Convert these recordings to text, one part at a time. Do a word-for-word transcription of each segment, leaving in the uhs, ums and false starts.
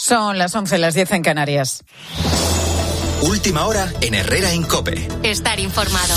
Son las once, las diez en Canarias. Última hora en Herrera en COPE. Estar informado.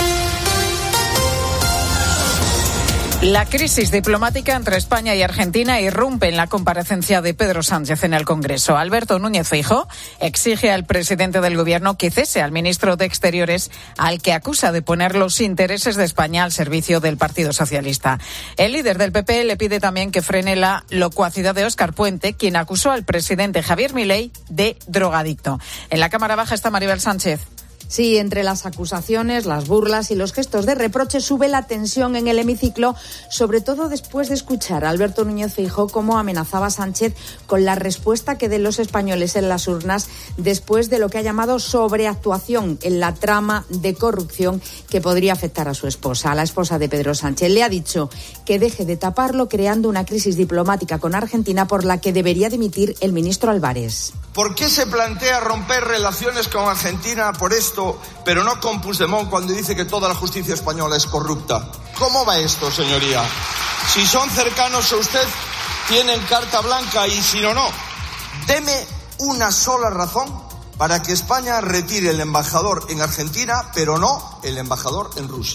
La crisis diplomática entre España y Argentina irrumpe en la comparecencia de Pedro Sánchez en el Congreso. Alberto Núñez Feijóo exige al presidente del Gobierno que cese al ministro de Exteriores, al que acusa de poner los intereses de España al servicio del Partido Socialista. El líder del P P le pide también que frene la locuacidad de Óscar Puente, quien acusó al presidente Javier Milei de drogadicto. En la Cámara Baja está Maribel Sánchez. Sí, entre las acusaciones, las burlas y los gestos de reproche sube la tensión en el hemiciclo, sobre todo después de escuchar a Alberto Núñez Feijóo cómo amenazaba a Sánchez con la respuesta que den los españoles en las urnas después de lo que ha llamado sobreactuación en la trama de corrupción que podría afectar a su esposa. A la esposa de Pedro Sánchez le ha dicho que deje de taparlo creando una crisis diplomática con Argentina por la que debería dimitir el ministro Álvarez. ¿Por qué se plantea romper relaciones con Argentina por esto, pero no con Puigdemont cuando dice que toda la justicia española es corrupta? ¿Cómo va esto, señoría? Si son cercanos a usted, tienen carta blanca, y si no, no. Deme una sola razón para que España retire el embajador en Argentina, pero no el embajador en Rusia.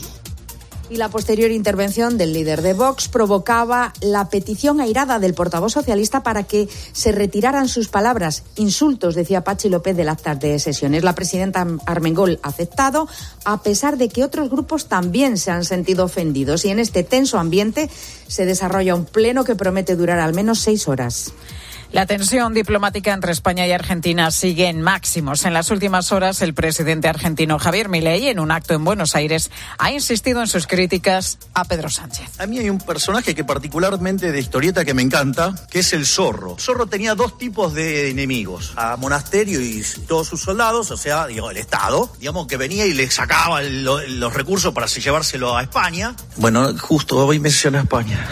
Y la posterior intervención del líder de Vox provocaba la petición airada del portavoz socialista para que se retiraran sus palabras. Insultos, decía Patxi López, del acta de sesiones. La presidenta Armengol ha aceptado, a pesar de que otros grupos también se han sentido ofendidos. Y en este tenso ambiente se desarrolla un pleno que promete durar al menos seis horas. La tensión diplomática entre España y Argentina sigue en máximos. En las últimas horas, el presidente argentino Javier Milei, en un acto en Buenos Aires, ha insistido en sus críticas a Pedro Sánchez. A mí hay un personaje que particularmente de historieta que me encanta, que es el Zorro. Zorro tenía dos tipos de enemigos, a Monasterio y todos sus soldados, o sea, digo, el Estado, digamos, que venía y le sacaba el, los recursos para llevárselo a España. Bueno, justo hoy menciona España.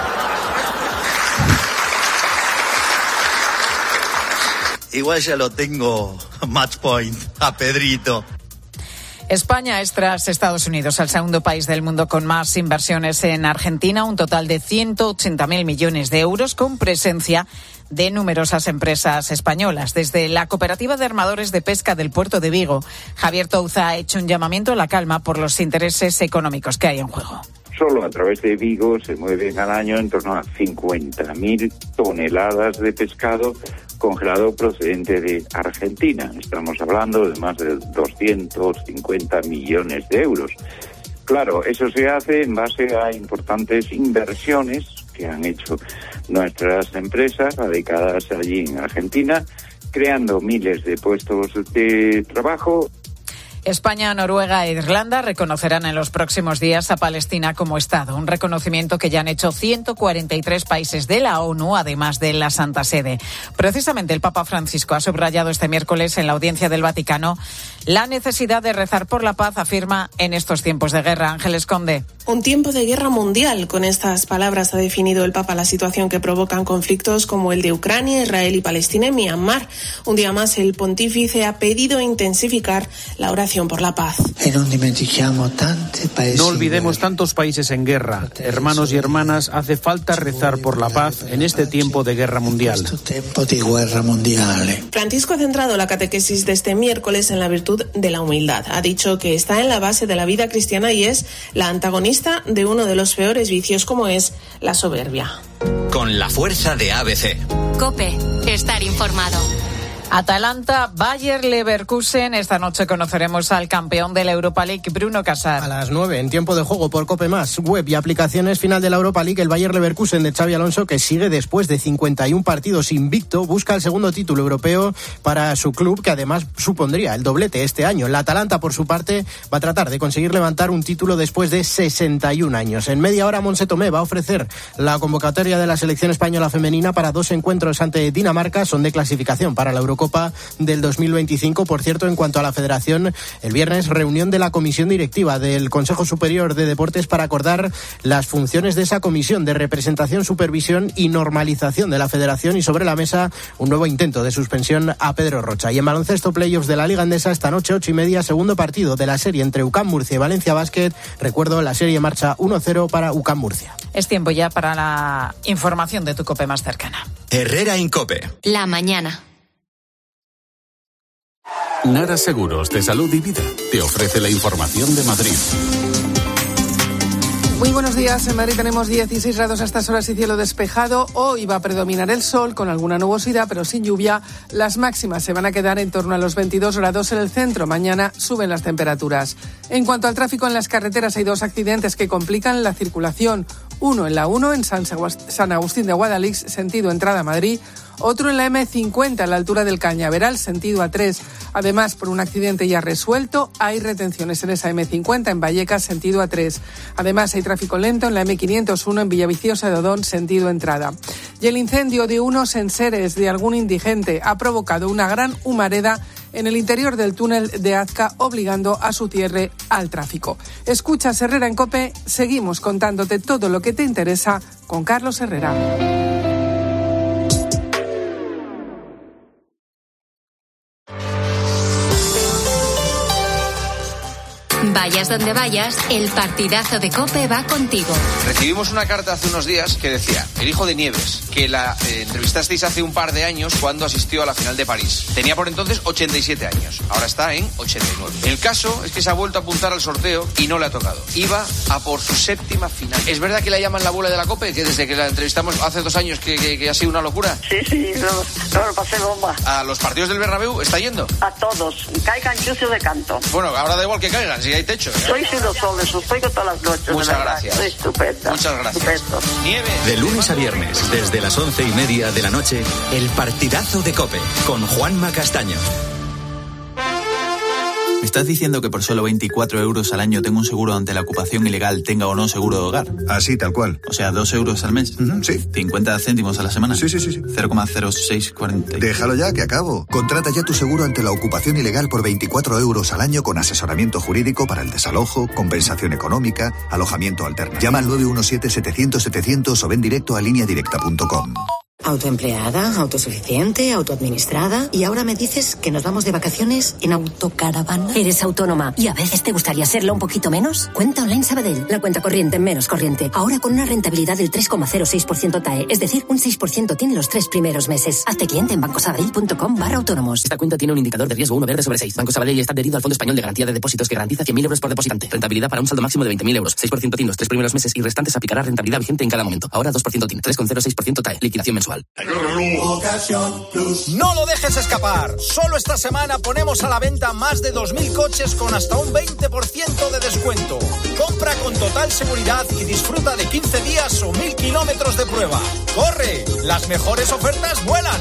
Igual ya lo tengo match point a Pedrito. España es, tras Estados Unidos, el segundo país del mundo con más inversiones en Argentina, un total de ciento ochenta mil millones de euros, con presencia de numerosas empresas españolas. Desde la Cooperativa de Armadores de Pesca del Puerto de Vigo, Javier Touza ha hecho un llamamiento a la calma por los intereses económicos que hay en juego. Solo a través de Vigo se mueven al año en torno a cincuenta mil toneladas de pescado congelado procedente de Argentina. Estamos hablando de más de doscientos cincuenta millones de euros. Claro, eso se hace en base a importantes inversiones que han hecho nuestras empresas radicadas allí en Argentina, creando miles de puestos de trabajo. España, Noruega e Irlanda reconocerán en los próximos días a Palestina como Estado, un reconocimiento que ya han hecho ciento cuarenta y tres países de la ONU, además de la Santa Sede. Precisamente el Papa Francisco ha subrayado este miércoles en la audiencia del Vaticano la necesidad de rezar por la paz, afirma, en estos tiempos de guerra. Ángeles Conde. Un tiempo de guerra mundial. Con estas palabras ha definido el Papa la situación que provocan conflictos como el de Ucrania, Israel y Palestina y Myanmar. Un día más, el pontífice ha pedido intensificar la oración por la paz. No olvidemos tantos países en guerra. Hermanos y hermanas, hace falta rezar por la paz en este tiempo de guerra mundial. Francisco ha centrado la catequesis de este miércoles en la virtud de la humildad. Ha dicho que está en la base de la vida cristiana y es la antagonista de uno de los peores vicios, como es la soberbia. Con la fuerza de A B C. COPE. Estar informado. Atalanta, Bayer Leverkusen. Esta noche conoceremos al campeón de la Europa League, Bruno Casar. A las nueve, en tiempo de juego por COPE Más, web y aplicaciones, final de la Europa League. El Bayer Leverkusen de Xabi Alonso, que sigue después de cincuenta y un partidos invicto, busca el segundo título europeo para su club, que además supondría el doblete este año. La Atalanta, por su parte, va a tratar de conseguir levantar un título después de sesenta y un años. En media hora, Montse Tomé va a ofrecer la convocatoria de la selección española femenina para dos encuentros ante Dinamarca. Son de clasificación para la Eurocopa Eurocopa del dos mil veinticinco. Por cierto, en cuanto a la federación, el viernes reunión de la comisión directiva del Consejo Superior de Deportes para acordar las funciones de esa comisión de representación, supervisión y normalización de la federación, y sobre la mesa un nuevo intento de suspensión a Pedro Rocha. Y en baloncesto, playoffs de la Liga Endesa esta noche, ocho y media, segundo partido de la serie entre UCAM Murcia y Valencia Basket. Recuerdo, la serie marcha uno cero para UCAM Murcia. Es tiempo ya para la información de tu COPE más cercana. Herrera Incope. La mañana. Nara Seguros de Salud y Vida te ofrece la información de Madrid. Muy buenos días. En Madrid tenemos dieciséis grados a estas horas y cielo despejado. Hoy va a predominar el sol con alguna nubosidad, pero sin lluvia. Las máximas se van a quedar en torno a los veintidós grados en el centro. Mañana suben las temperaturas. En cuanto al tráfico en las carreteras, hay dos accidentes que complican la circulación. Uno en la uno, en San Agustín de Guadalix, sentido entrada a Madrid. Otro en la eme cincuenta, a la altura del Cañaveral, sentido A tres. Además, por un accidente ya resuelto, hay retenciones en esa eme cincuenta, en Vallecas, sentido A tres. Además, hay tráfico lento en la eme quinientos uno, en Villaviciosa de Odón, sentido entrada. Y el incendio de unos enseres de algún indigente ha provocado una gran humareda en el interior del túnel de Azca, obligando a su cierre al tráfico. Escuchas Herrera en COPE, seguimos contándote todo lo que te interesa con Carlos Herrera. Vayas donde vayas, el partidazo de COPE va contigo. Recibimos una carta hace unos días que decía: el hijo de Nieves, que la eh, entrevistasteis hace un par de años cuando asistió a la final de París. Tenía por entonces ochenta y siete años, ahora está en ochenta y nueve. El caso es que se ha vuelto a apuntar al sorteo y no le ha tocado. Iba a por su séptima final. ¿Es verdad que la llaman la abuela de la COPE? Que desde que la entrevistamos hace dos años que, que, que ha sido una locura. Sí, sí, lo, lo pasé bomba. ¿A los partidos del Bernabéu está yendo? A todos, caigan chucio de canto. Bueno, ahora da igual que caigan, si hay techo. ¿eh? Soy unos soles, os oigo todas las noches. Muchas gracias. Soy estupenda. Muchas gracias. Estupendo. Nieve. De lunes a viernes, desde las once y media de la noche, el partidazo de COPE, con Juanma Castaño. ¿Me estás diciendo que por solo veinticuatro euros al año tengo un seguro ante la ocupación ilegal, tenga o no seguro de hogar? Así, tal cual. O sea, dos euros al mes. Uh-huh, sí. cincuenta céntimos a la semana. Sí, sí, sí. sí. cero coma cero seis cuarenta. Déjalo ya, que acabo. Contrata ya tu seguro ante la ocupación ilegal por veinticuatro euros al año con asesoramiento jurídico para el desalojo, compensación económica, alojamiento alternativo. Llama al nueve uno siete, setecientos, setecientos o ven directo a línea directa punto com. Autoempleada, autosuficiente, autoadministrada. Y ahora me dices que nos vamos de vacaciones en autocaravana. Eres autónoma y a veces te gustaría serlo un poquito menos. Cuenta Online Sabadell, la cuenta corriente menos corriente. Ahora con una rentabilidad del tres coma cero seis por ciento T A E, es decir, un seis por ciento tiene los tres primeros meses. Hazte cliente en bancosabadell.com barra autónomos. Esta cuenta tiene un indicador de riesgo uno verde sobre seis. Banco Sabadell está adherido al Fondo Español de Garantía de Depósitos, que garantiza cien mil euros por depositante. Rentabilidad para un saldo máximo de veinte mil euros. seis por ciento T I N los tres primeros meses y restantes aplicará rentabilidad vigente en cada momento. Ahora dos por ciento T I N, tres coma cero seis por ciento T A E. Liquidación mensual. No lo dejes escapar. Solo esta semana ponemos a la venta más de dos mil coches con hasta un veinte por ciento de descuento. Compra con total seguridad y disfruta de quince días o mil kilómetros de prueba. ¡Corre! Las mejores ofertas vuelan.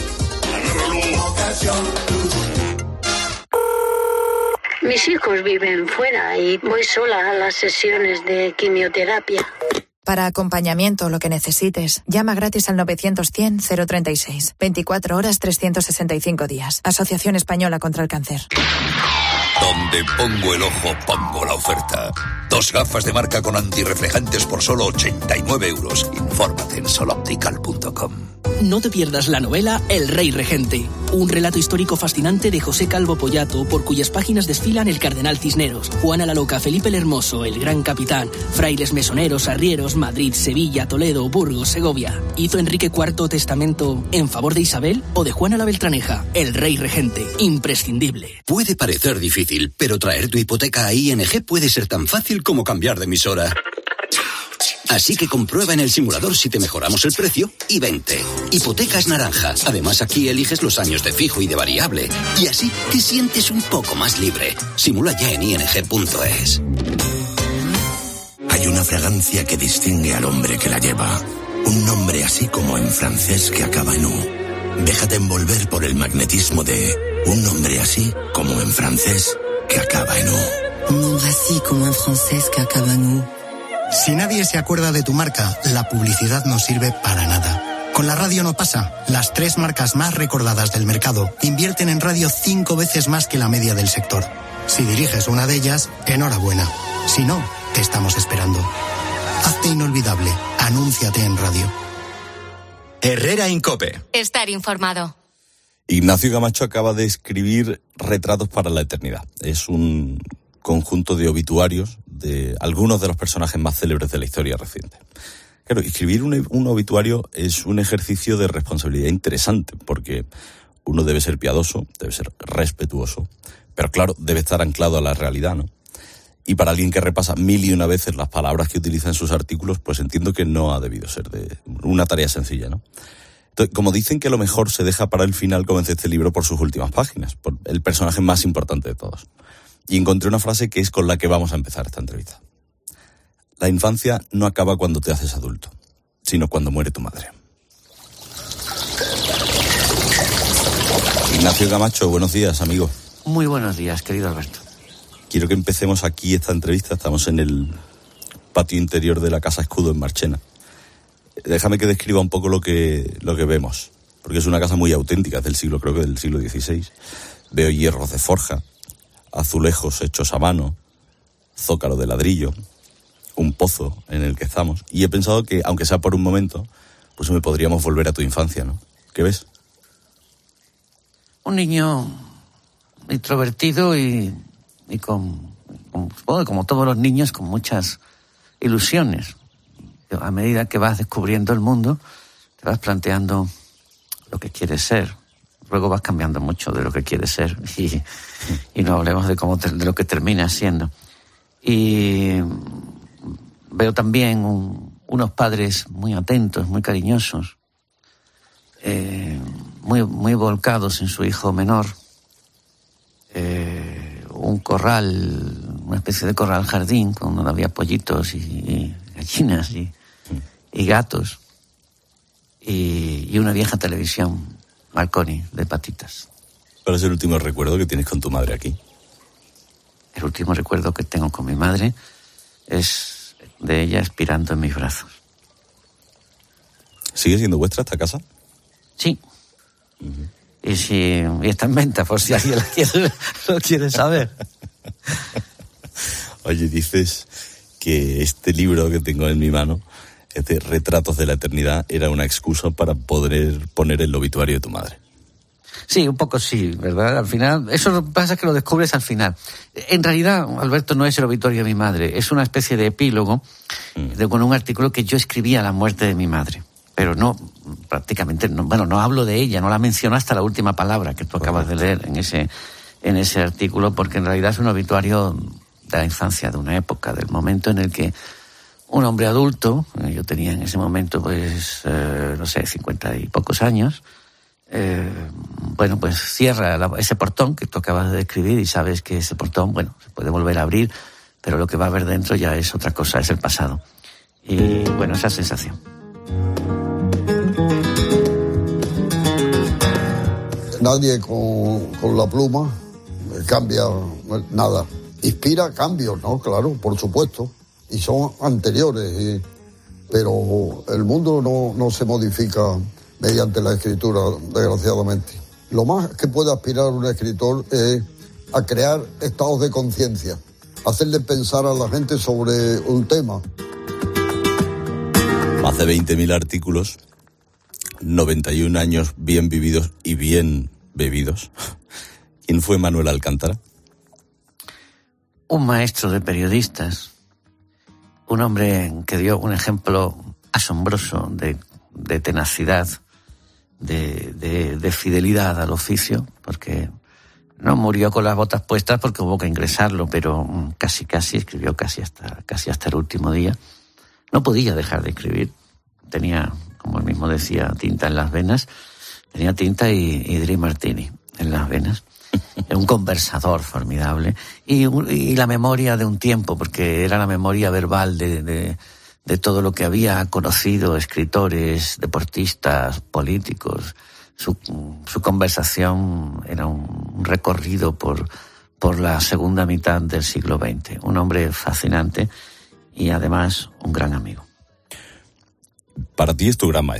Mis hijos viven fuera y voy sola a las sesiones de quimioterapia. Para acompañamiento o lo que necesites, llama gratis al novecientos cien cero treinta y seis. veinticuatro horas, trescientos sesenta y cinco días. Asociación Española contra el Cáncer. Donde pongo el ojo, pongo la oferta. Dos gafas de marca con antirreflejantes por solo ochenta y nueve euros. Infórmate en soloptical punto com. No te pierdas la novela El Rey Regente, un relato histórico fascinante de José Calvo Pollato, por cuyas páginas desfilan el Cardenal Cisneros, Juana la Loca, Felipe el Hermoso, el Gran Capitán, frailes mesoneros, arrieros, Madrid, Sevilla, Toledo, Burgos, Segovia. ¿Hizo Enrique cuarto testamento en favor de Isabel o de Juana la Beltraneja? El Rey Regente, imprescindible. Puede parecer difícil, pero traer tu hipoteca a I N G puede ser tan fácil como cambiar de emisora. Así que comprueba en el simulador si te mejoramos el precio y vente. Hipotecas Naranja. Además, aquí eliges los años de fijo y de variable. Y así te sientes un poco más libre. Simula ya en i n g punto e s. Hay una fragancia que distingue al hombre que la lleva. Un nombre así como en francés que acaba en U. Déjate envolver por el magnetismo de un nombre así como en francés que acaba en U. Un nombre así como en francés que acaba en U. Si nadie se acuerda de tu marca, la publicidad no sirve para nada. Con la radio no pasa. Las tres marcas más recordadas del mercado invierten en radio cinco veces más que la media del sector. Si diriges una de ellas, enhorabuena. Si no, te estamos esperando. Hazte inolvidable. Anúnciate en radio. Herrera Incope. Estar informado. Ignacio Camacho acaba de escribir Retratos para la Eternidad. Es un conjunto de obituarios de algunos de los personajes más célebres de la historia reciente. Claro, escribir un, un obituario es un ejercicio de responsabilidad interesante, porque uno debe ser piadoso, debe ser respetuoso, pero claro, debe estar anclado a la realidad, ¿no? Y para alguien que repasa mil y una veces las palabras que utiliza en sus artículos, pues entiendo que no ha debido ser de una tarea sencilla, ¿no? Entonces, como dicen que lo mejor se deja para el final, comencé este libro por sus últimas páginas, por el personaje más importante de todos. Y encontré una frase que es con la que vamos a empezar esta entrevista. La infancia no acaba cuando te haces adulto, sino cuando muere tu madre. Ignacio Camacho, buenos días, amigo. Muy buenos días, querido Alberto. Quiero que empecemos aquí esta entrevista. Estamos en el patio interior de la Casa Escudo en Marchena. Déjame que describa un poco lo que, lo que vemos, porque es una casa muy auténtica, es del siglo, creo que del siglo dieciséis. Veo hierros de forja, azulejos hechos a mano, zócalo de ladrillo, un pozo en el que estamos. Y he pensado que, aunque sea por un momento, pues me podríamos volver a tu infancia, ¿no? ¿Qué ves? Un niño introvertido y, y con, con, supongo que como todos los niños, con muchas ilusiones. A medida que vas descubriendo el mundo, te vas planteando lo que quieres ser. Luego vas cambiando mucho de lo que quieres ser y, y no hablemos de cómo te, de lo que terminas siendo. Y veo también un, unos padres muy atentos, muy cariñosos, eh, muy, muy volcados en su hijo menor. Eh, un corral, una especie de corral jardín, donde había pollitos y, y gallinas y, y gatos. Y, y una vieja televisión Marconi de patitas. ¿Cuál es el último recuerdo que tienes con tu madre aquí? El último recuerdo que tengo con mi madre es de ella expirando en mis brazos. ¿Sigue siendo vuestra esta casa? Sí. Uh-huh. Y, si, y está en venta, por si alguien la quiere, lo quiere saber. Oye, dices que este libro que tengo en mi mano, este Retratos de la Eternidad, era una excusa para poder poner el obituario de tu madre. Sí, un poco sí, ¿verdad? Al final, eso lo que pasa es que lo descubres al final. En realidad, Alberto, no es el obituario de mi madre, es una especie de epílogo mm. de, con un artículo que yo escribí a la muerte de mi madre. Pero no, prácticamente, no, bueno, no hablo de ella, no la menciono hasta la última palabra que tú acabas de leer en ese, en ese artículo, porque en realidad es un obituario de la infancia, de una época, del momento en el que un hombre adulto, yo tenía en ese momento, pues, eh, no sé, cincuenta y pocos años, eh, bueno, pues cierra la, ese portón que tú acabas de describir y sabes que ese portón, bueno, se puede volver a abrir, pero lo que va a haber dentro ya es otra cosa, es el pasado. Y, bueno, esa sensación. Nadie con, con la pluma cambia nada. Inspira cambios, ¿no? Claro, por supuesto. Y son anteriores. Y, pero el mundo no, no se modifica mediante la escritura, desgraciadamente. Lo más que puede aspirar un escritor es a crear estados de conciencia, hacerle pensar a la gente sobre un tema. Más de veinte mil artículos, noventa y un años bien vividos y bien bebidos. ¿Quién fue Manuel Alcántara? Un maestro de periodistas, un hombre que dio un ejemplo asombroso de, de tenacidad, de, de, de fidelidad al oficio, porque no murió con las botas puestas porque hubo que ingresarlo, pero casi casi escribió casi hasta, casi hasta el último día. No podía dejar de escribir, tenía, como él mismo decía, tinta en las venas, tenía tinta y, y Dry Martini en las venas. Era un conversador formidable y, y la memoria de un tiempo, porque era la memoria verbal de, de, de todo lo que había conocido, escritores, deportistas, políticos. Su, su conversación era un recorrido por, por la segunda mitad del siglo veinte. Un hombre fascinante y además un gran amigo. Para ti es tu gran maestro, ¿no?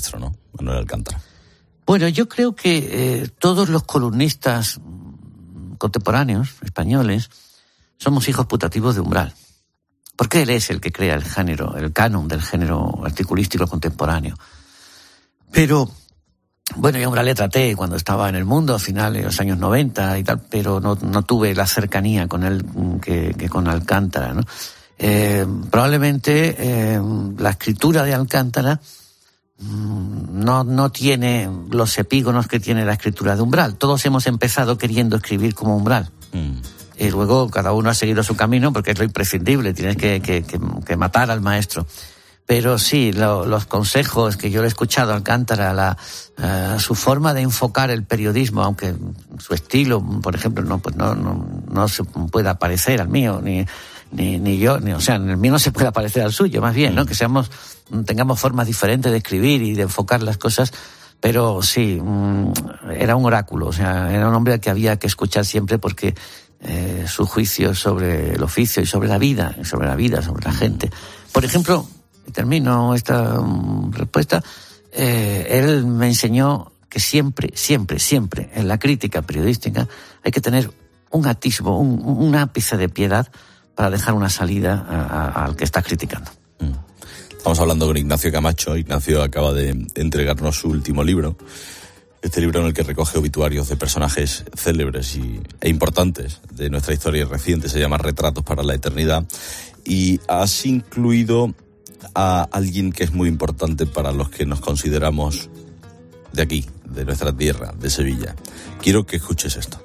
Manuel Alcántara? Bueno, yo creo que eh, todos los columnistas contemporáneos, españoles, somos hijos putativos de Umbral. Porque él es el que crea el género, el canon del género articulístico contemporáneo. Pero, bueno, yo a Umbral le traté cuando estaba en El Mundo, a finales de los años noventa y tal, pero no, no tuve la cercanía con él que, que con Alcántara, ¿no? Eh, probablemente eh, la escritura de Alcántara mm, no, no tiene los epígonos que tiene la escritura de Umbral. Todos hemos empezado queriendo escribir como Umbral. Mm. Y luego cada uno ha seguido su camino porque es lo imprescindible, tienes que, que, que, que matar al maestro. Pero sí, lo, los consejos que yo le he escuchado a Alcántara, la, uh, su forma de enfocar el periodismo, aunque su estilo, por ejemplo, no, pues no, no, no se pueda parecer al mío, ni, ni, ni yo, ni, o sea, el mío no se puede parecer al suyo, más bien, ¿no? Que seamos, tengamos formas diferentes de escribir y de enfocar las cosas. Pero sí, um, era un oráculo, o sea, era un hombre al que había que escuchar siempre porque Eh, su juicio sobre el oficio y sobre la vida, sobre la vida, sobre la gente. Por ejemplo, termino esta um, respuesta, eh, él me enseñó que siempre, siempre, siempre en la crítica periodística hay que tener un atisbo, un, un ápice de piedad para dejar una salida a, a, al que está criticando. Mm. Estamos hablando con Ignacio Camacho. Ignacio acaba de entregarnos su último libro. Este libro en el que recoge obituarios de personajes célebres y, e importantes de nuestra historia reciente, se llama Retratos para la Eternidad, y has incluido a alguien que es muy importante para los que nos consideramos de aquí, de nuestra tierra, de Sevilla. Quiero que escuches esto.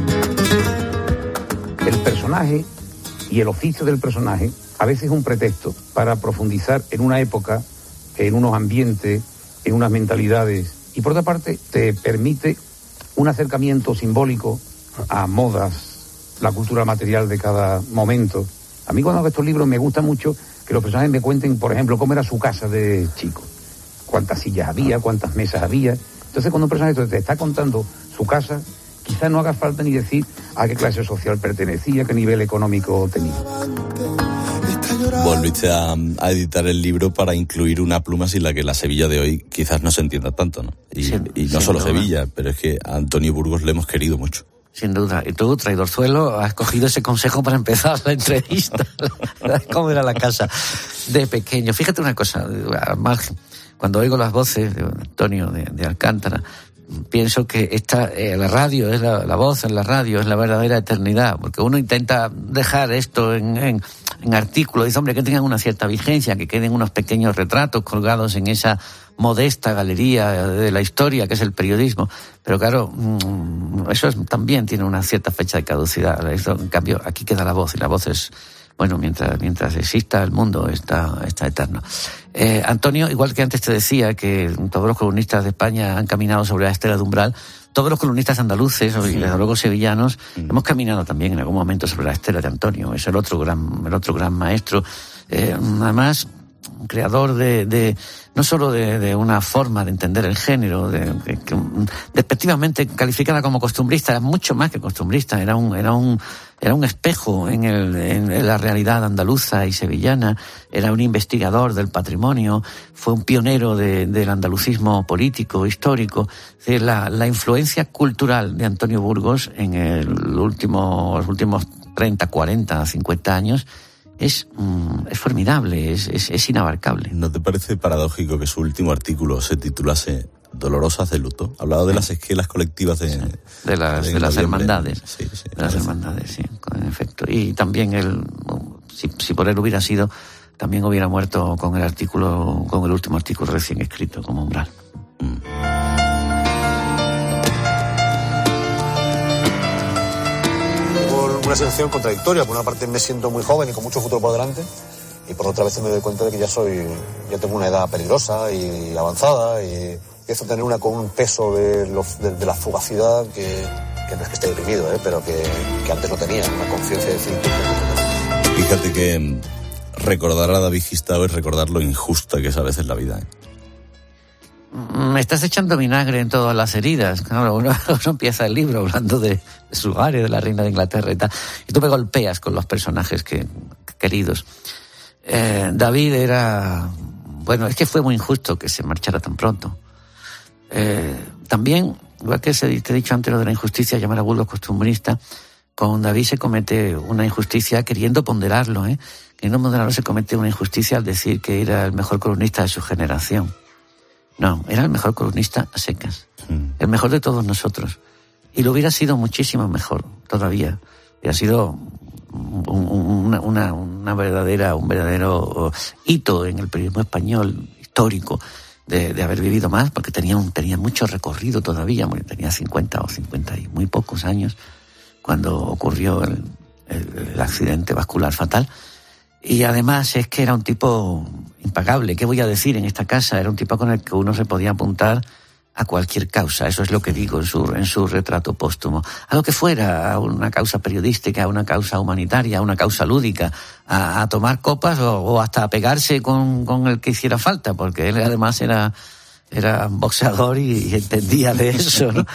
El personaje y el oficio del personaje a veces es un pretexto para profundizar en una época, en unos ambientes, en unas mentalidades. Y por otra parte, te permite un acercamiento simbólico a modas, la cultura material de cada momento. A mí cuando hago estos libros me gusta mucho que los personajes me cuenten, por ejemplo, cómo era su casa de chico. Cuántas sillas había, cuántas mesas había. Entonces cuando un personaje te está contando su casa, quizás no haga falta ni decir a qué clase social pertenecía, qué nivel económico tenía. Volviste a, a editar el libro para incluir una pluma sin la que la Sevilla de hoy quizás no se entienda tanto, ¿no? Y, sin, y no solo duda. Sevilla, pero es que a Antonio Burgos le hemos querido mucho. Sin duda. Y tú, traidorzuelo, has cogido ese consejo para empezar la entrevista. ¿Cómo era la casa de pequeño? Fíjate una cosa, al margen, cuando oigo las voces de Antonio, de, de Alcántara, pienso que esta, eh, la radio, es la, la voz en la radio es la verdadera eternidad, porque uno intenta dejar esto en, en, en artículos, dice, hombre, que tengan una cierta vigencia, que queden unos pequeños retratos colgados en esa modesta galería de la historia que es el periodismo, pero claro, eso es, también tiene una cierta fecha de caducidad. Eso, en cambio, aquí queda la voz, y la voz es, bueno, mientras mientras exista el mundo está, está eterno. Eh, Antonio, igual que antes te decía que todos los columnistas de España han caminado sobre la estela de Umbral, todos los columnistas andaluces y desde luego sevillanos mm. hemos caminado también en algún momento sobre la estela de Antonio. Es el otro gran, el otro gran maestro. Eh, además, creador de, de no solo de, de una forma de entender el género, de, de, de, despectivamente calificada como costumbrista, era mucho más que costumbrista, era un, era un, era un espejo en, el, en la realidad andaluza y sevillana, era un investigador del patrimonio, fue un pionero de, del andalucismo político, histórico. Es decir, la, la influencia cultural de Antonio Burgos en el último, los últimos treinta, cuarenta, cincuenta años es, mm, es formidable, es, es, es inabarcable. ¿No te parece paradójico que su último artículo se titulase Dolorosas de luto? Hablaba de las esquelas colectivas de... Sí, de las, de, de las hermandades. Sí, sí, de las hermandades, sí, en efecto. Y también él, si, si por él hubiera sido, también hubiera muerto con el artículo, con el último artículo recién escrito, como Umbral. Mm. Una sensación contradictoria. Por una parte me siento muy joven y con mucho futuro por delante, y por otra vez me doy cuenta de que ya soy, ya tengo una edad peligrosa y avanzada, y empiezo a tener una, con un peso de, lo, de, de la fugacidad que, que no es que esté deprimido, ¿eh? pero que, que antes no tenía, una conciencia de decir. Fíjate que recordar a David Gistao es recordar lo injusta que es a veces la vida, ¿eh? Me estás echando vinagre en todas las heridas. Claro, uno, uno empieza el libro hablando de, de su área, de la reina de Inglaterra y tal, y tú me golpeas con los personajes que, que queridos. Eh, David era... Bueno, es que fue muy injusto que se marchara tan pronto. Eh, también, igual que se, te he dicho antes lo de la injusticia, llamar a burlos costumbristas, con David se comete una injusticia queriendo ponderarlo, ¿eh? Queriendo ponderarlo se comete una injusticia al decir que era el mejor columnista de su generación. No, era el mejor columnista a secas. Mm. El mejor de todos nosotros. Y lo hubiera sido muchísimo mejor todavía. Hubiera sido un, un, una, una, una verdadera, un verdadero hito en el periodismo español histórico de, de haber vivido más, porque tenía, un, tenía mucho recorrido todavía, tenía cincuenta o cincuenta y muy pocos años cuando ocurrió el, el, el accidente vascular fatal. Y además es que era un tipo impagable. ¿Qué voy a decir en esta casa? Era un tipo con el que uno se podía apuntar a cualquier causa. Eso es lo que digo en su, en su retrato póstumo. A lo que fuera, a una causa periodística, a una causa humanitaria, a una causa lúdica, a, a tomar copas o, o hasta a pegarse con, con el que hiciera falta, porque él además era, era boxeador y, y entendía de eso, ¿no?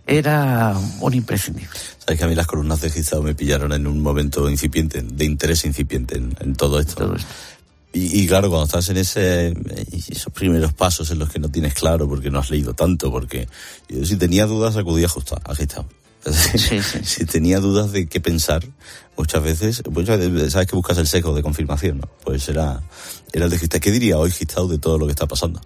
Era un imprescindible. Sabes que a mí las columnas de Guizao me pillaron en un momento incipiente, de interés incipiente en, en todo esto. Todo esto. Y, y claro, cuando estás en ese esos primeros pasos en los que no tienes claro porque no has leído tanto, porque yo, si tenía dudas acudía justo a Guizao. Sí, sí. Si tenía dudas de qué pensar, muchas veces, muchas veces sabes que buscas el sesgo de confirmación, ¿no? Pues era, era el de Guizao. ¿Qué diría hoy Guizao de todo lo que está pasando?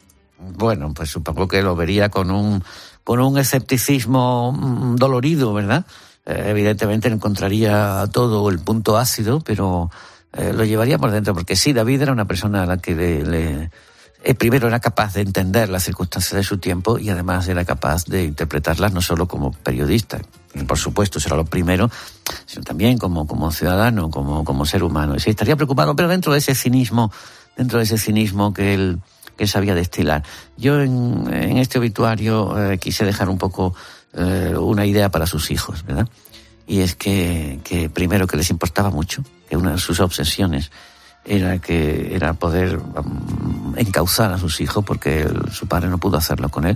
Bueno, pues supongo que lo vería con un con un escepticismo dolorido, ¿verdad? Eh, evidentemente encontraría todo el punto ácido, pero eh, lo llevaría por dentro, porque sí, David era una persona a la que le, le eh, primero era capaz de entender las circunstancias de su tiempo y además era capaz de interpretarlas no solo como periodista, por supuesto, será lo primero, sino también como, como ciudadano, como, como ser humano. Y sí, estaría preocupado, pero dentro de ese cinismo, dentro de ese cinismo que él que sabía destilar. Yo en, en este obituario eh, quise dejar un poco eh, una idea para sus hijos, ¿verdad? Y es que, que primero que les importaba mucho, que una de sus obsesiones era que era poder um, encauzar a sus hijos porque el, su padre no pudo hacerlo con él,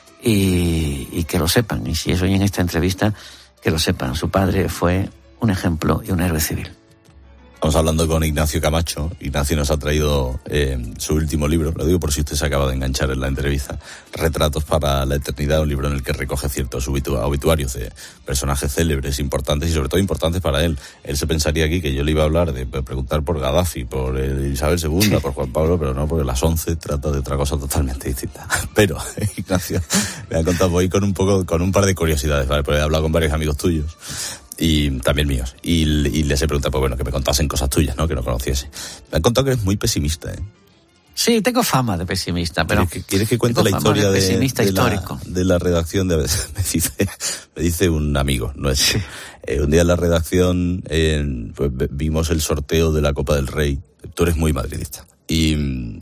y, y que lo sepan, y si es hoy en esta entrevista, que lo sepan, su padre fue un ejemplo y un héroe civil. Estamos hablando con Ignacio Camacho. Ignacio nos ha traído eh, su último libro, lo digo por si usted se acaba de enganchar en la entrevista, Retratos para la Eternidad, un libro en el que recoge ciertos obituarios de personajes célebres, importantes y sobre todo importantes para él. Él se pensaría aquí que yo le iba a hablar de preguntar por Gaddafi, por Isabel segunda, por Juan Pablo, pero no, porque las once trata de otra cosa totalmente distinta. Pero Ignacio me ha contado hoy con un poco, con un par de curiosidades, ¿vale? Porque he hablado con varios amigos tuyos y también míos, y, y les he preguntado, pues bueno, que me contasen cosas tuyas, ¿no? Que no conociese. Me han contado que eres muy pesimista, ¿eh? Sí, tengo fama de pesimista, pero... ¿Quieres que, ¿quieres que cuente la historia de, de, de, la, de la redacción? De, me, dice, me dice un amigo nuestro. Sí. Eh, un día en la redacción eh, pues, vimos el sorteo de la Copa del Rey. Tú eres muy madridista. Y...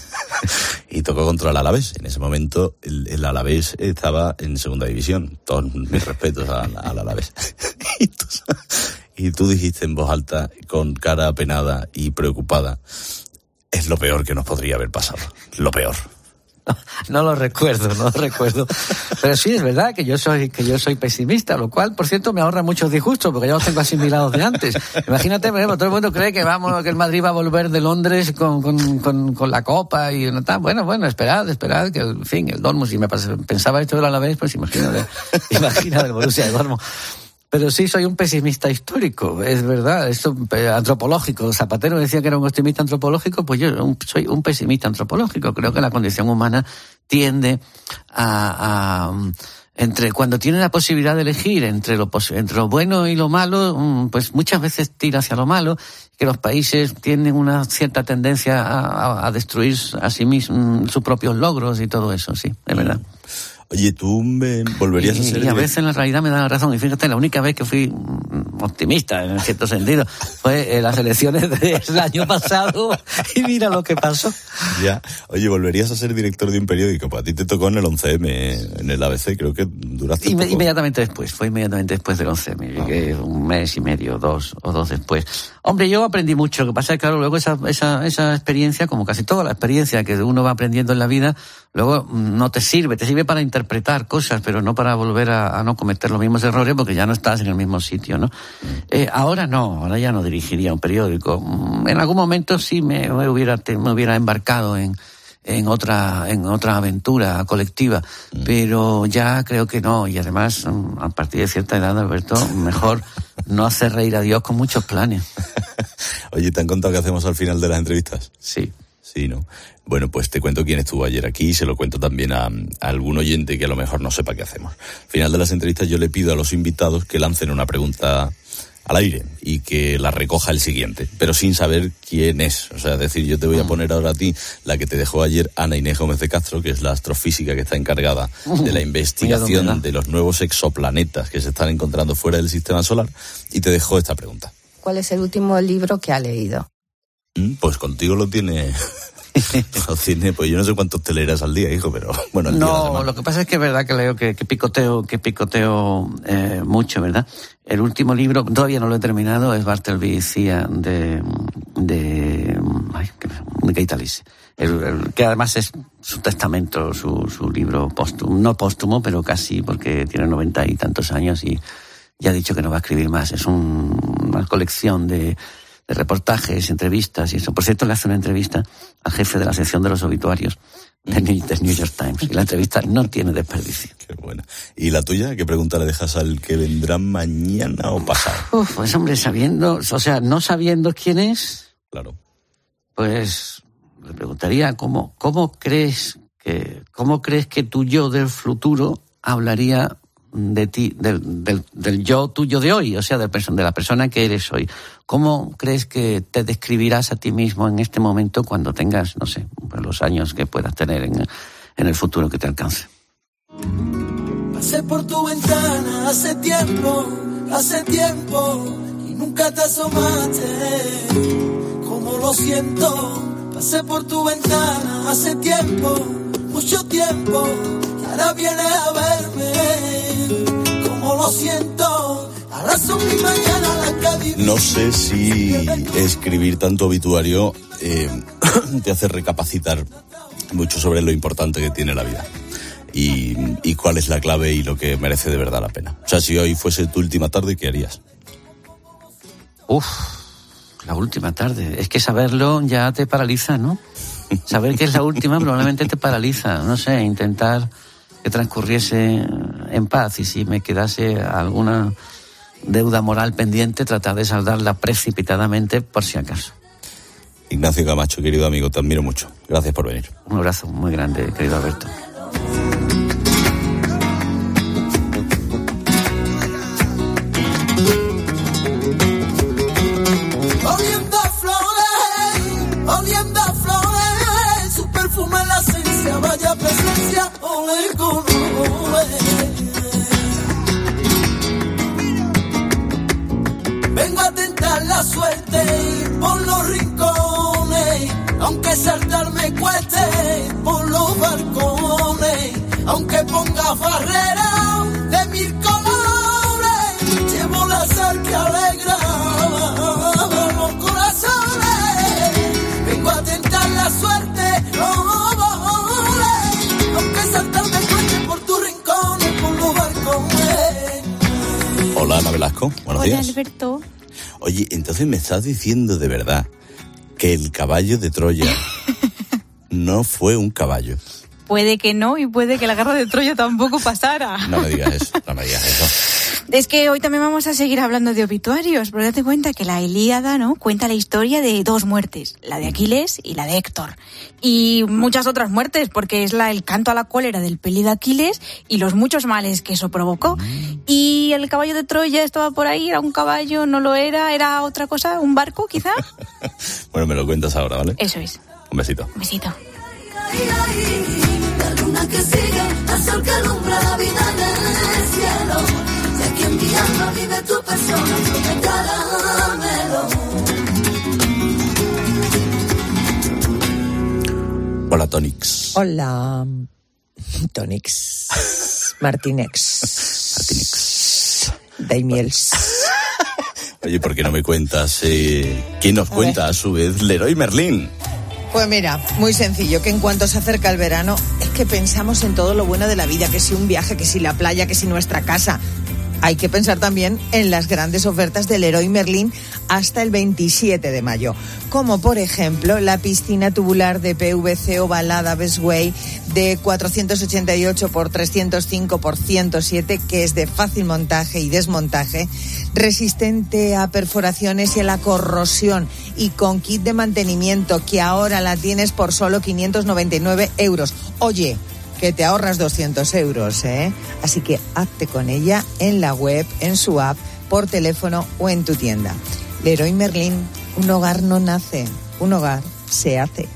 y tocó contra el Alavés. En ese momento el, el Alavés estaba en segunda división. Todos mis respetos al, al Alavés. y, tú, y tú dijiste en voz alta, con cara apenada y preocupada, es lo peor que nos podría haber pasado. Lo peor. No, no lo recuerdo, no lo recuerdo. Pero sí, es verdad que yo soy que yo soy pesimista, lo cual, por cierto, me ahorra muchos disgustos, porque ya los tengo asimilados de antes. Imagínate, todo el mundo cree que vamos, que el Madrid va a volver de Londres con, con, con, con la Copa y no está. Bueno, bueno, esperad, esperad, que en fin, el Dortmund, si me pensaba esto del Alavés, pues imagínate, imagínate el Borussia de Dortmund. Pero sí soy un pesimista histórico, es verdad, esto antropológico. Zapatero decía que era un optimista antropológico, pues yo un, soy un pesimista antropológico. Creo que la condición humana tiende a, a entre cuando tiene la posibilidad de elegir entre lo entre lo bueno y lo malo, pues muchas veces tira hacia lo malo, que los países tienen una cierta tendencia a, a, a destruir a sí mismos sus propios logros y todo eso, sí, es verdad. Oye, ¿tú me volverías y, a ser... Y a veces en la realidad me da la razón. Y fíjate, la única vez que fui optimista, en cierto sentido, fue en las elecciones del año pasado. Y mira lo que pasó. Ya. Oye, ¿volverías a ser director de un periódico? Pues a ti te tocó en el once eme, en el A B C, creo que duraste Inme- poco. Inmediatamente después, fue inmediatamente después del once eme. Llegué un mes y medio, dos o dos después. Hombre, yo aprendí mucho. Lo que pasa es que, claro, luego esa, esa, esa experiencia, como casi toda la experiencia que uno va aprendiendo en la vida, luego no te sirve, te sirve para interpretar cosas, pero no para volver a, a no cometer los mismos errores, porque ya no estás en el mismo sitio, ¿no? Eh, ahora no, ahora ya no dirigiría un periódico. En algún momento sí me, me hubiera te, me hubiera embarcado en, en otra en otra aventura colectiva, mm. pero ya creo que no, y además a partir de cierta edad, Alberto, mejor no hacer reír a Dios con muchos planes. Oye, ¿te han contado qué hacemos al final de las entrevistas? Sí. Sí, ¿no? Bueno, pues te cuento quién estuvo ayer aquí y se lo cuento también a, a algún oyente que a lo mejor no sepa qué hacemos. Al final de las entrevistas yo le pido a los invitados que lancen una pregunta al aire y que la recoja el siguiente, pero sin saber quién es. O sea, es decir, yo te voy a poner ahora a ti la que te dejó ayer Ana Inés Gómez de Castro, que es la astrofísica que está encargada de la investigación de los nuevos exoplanetas que se están encontrando fuera del sistema solar, y te dejó esta pregunta. ¿Cuál es el último libro que ha leído? Pues contigo lo tiene... lo tiene, pues yo no sé cuántos te leerás al día, hijo, pero bueno, al no, día lo que pasa es que es verdad que leo, que, que picoteo, que picoteo eh, mucho, ¿verdad? El último libro, todavía no lo he terminado, es Bartleby Cía de... de... ay, de Gaitalis. El, el, que además es su testamento, su, su libro póstumo, no póstumo, pero casi, porque tiene noventa y tantos años y ya ha dicho que no va a escribir más. Es un, una colección de... de reportajes, entrevistas y eso. Por cierto, le hace una entrevista al jefe de la sección de los obituarios del New York Times, y la entrevista no tiene desperdicio. Qué buena. ¿Y la tuya? ¿Qué pregunta le dejas al que vendrá mañana o pasado? Uf, pues hombre, sabiendo, o sea, no sabiendo quién es, claro, pues le preguntaría cómo, cómo crees que, cómo crees que tu yo del futuro hablaría de ti, del, del, del yo tuyo de hoy, o sea, del person, de la persona que eres hoy. ¿Cómo crees que te describirás a ti mismo en este momento cuando tengas, no sé, los años que puedas tener en, en el futuro que te alcance? Pasé por tu ventana hace tiempo, hace tiempo, y nunca te asomaste. Como lo siento, pasé por tu ventana hace tiempo, mucho tiempo, y ahora vienes a verme. Como lo siento, ahora son mi mañana la que viví. No sé si escribir tanto obituario eh, te hace recapacitar mucho sobre lo importante que tiene la vida. Y, y cuál es la clave y lo que merece de verdad la pena. O sea, si hoy fuese tu última tarde, ¿qué harías? Uf, la última tarde. Es que saberlo ya te paraliza, ¿no? Saber que es la última probablemente te paraliza. No sé, intentar que transcurriese en paz, y si me quedase alguna deuda moral pendiente, tratar de saldarla precipitadamente por si acaso. Ignacio Camacho, querido amigo, te admiro mucho. Gracias por venir. Un abrazo muy grande, querido Alberto. Oliendo a flores, oliendo a flores, su perfume en la esencia, vaya presencia, ole con ole. Vengo a tentar la suerte por los rincones, aunque saltarme cueste por los balcones, aunque ponga barrera de mil colores, llevo la sal que alegra los corazones. Vengo a tentar la suerte, oh, aunque saltarme cueste por tus rincones, por los balcones. Hola, Ana Velasco, buenos Hola, días. Alberto. Oye, entonces me estás diciendo de verdad que el caballo de Troya no fue un caballo. Puede que no, y puede que la guerra de Troya tampoco pasara. No me digas eso, no me digas eso. Es que hoy también vamos a seguir hablando de obituarios, pero date cuenta que la Ilíada, ¿no?, cuenta la historia de dos muertes, la de Aquiles y la de Héctor. Y muchas otras muertes, porque es la el canto a la cólera del peli de Aquiles y los muchos males que eso provocó. Y el caballo de Troya estaba por ahí, era un caballo, no lo era, era otra cosa, un barco quizá. Bueno, me lo cuentas ahora, ¿vale? Eso es. Un besito. Un besito. La luna que sigue, el sol que alumbra la vida en el cielo. Y aquí en mi alma vive tu persona, sobre caramelo. Hola, Tonix. Hola, Tonix. Martínez. Martínez. Daimiels. Oye, ¿por qué no me cuentas? Eh, ¿Quién nos A cuenta ver. a su vez Leroy Merlin? Pues mira, muy sencillo, que en cuanto se acerca el verano, es que pensamos en todo lo bueno de la vida, que si un viaje, que si la playa, que si nuestra casa. hay que pensar también en las grandes ofertas del Leroy Merlin hasta el veintisiete de mayo, como por ejemplo la piscina tubular de P V C ovalada Bestway de cuatrocientos ochenta y ocho por trescientos cinco por ciento siete, que es de fácil montaje y desmontaje, resistente a perforaciones y a la corrosión, y con kit de mantenimiento, que ahora la tienes por solo quinientos noventa y nueve euros. Oye, que te ahorras doscientos euros, ¿eh? Así que hazte con ella en la web, en su app, por teléfono o en tu tienda. Leroy Merlin, un hogar no nace, un hogar se hace.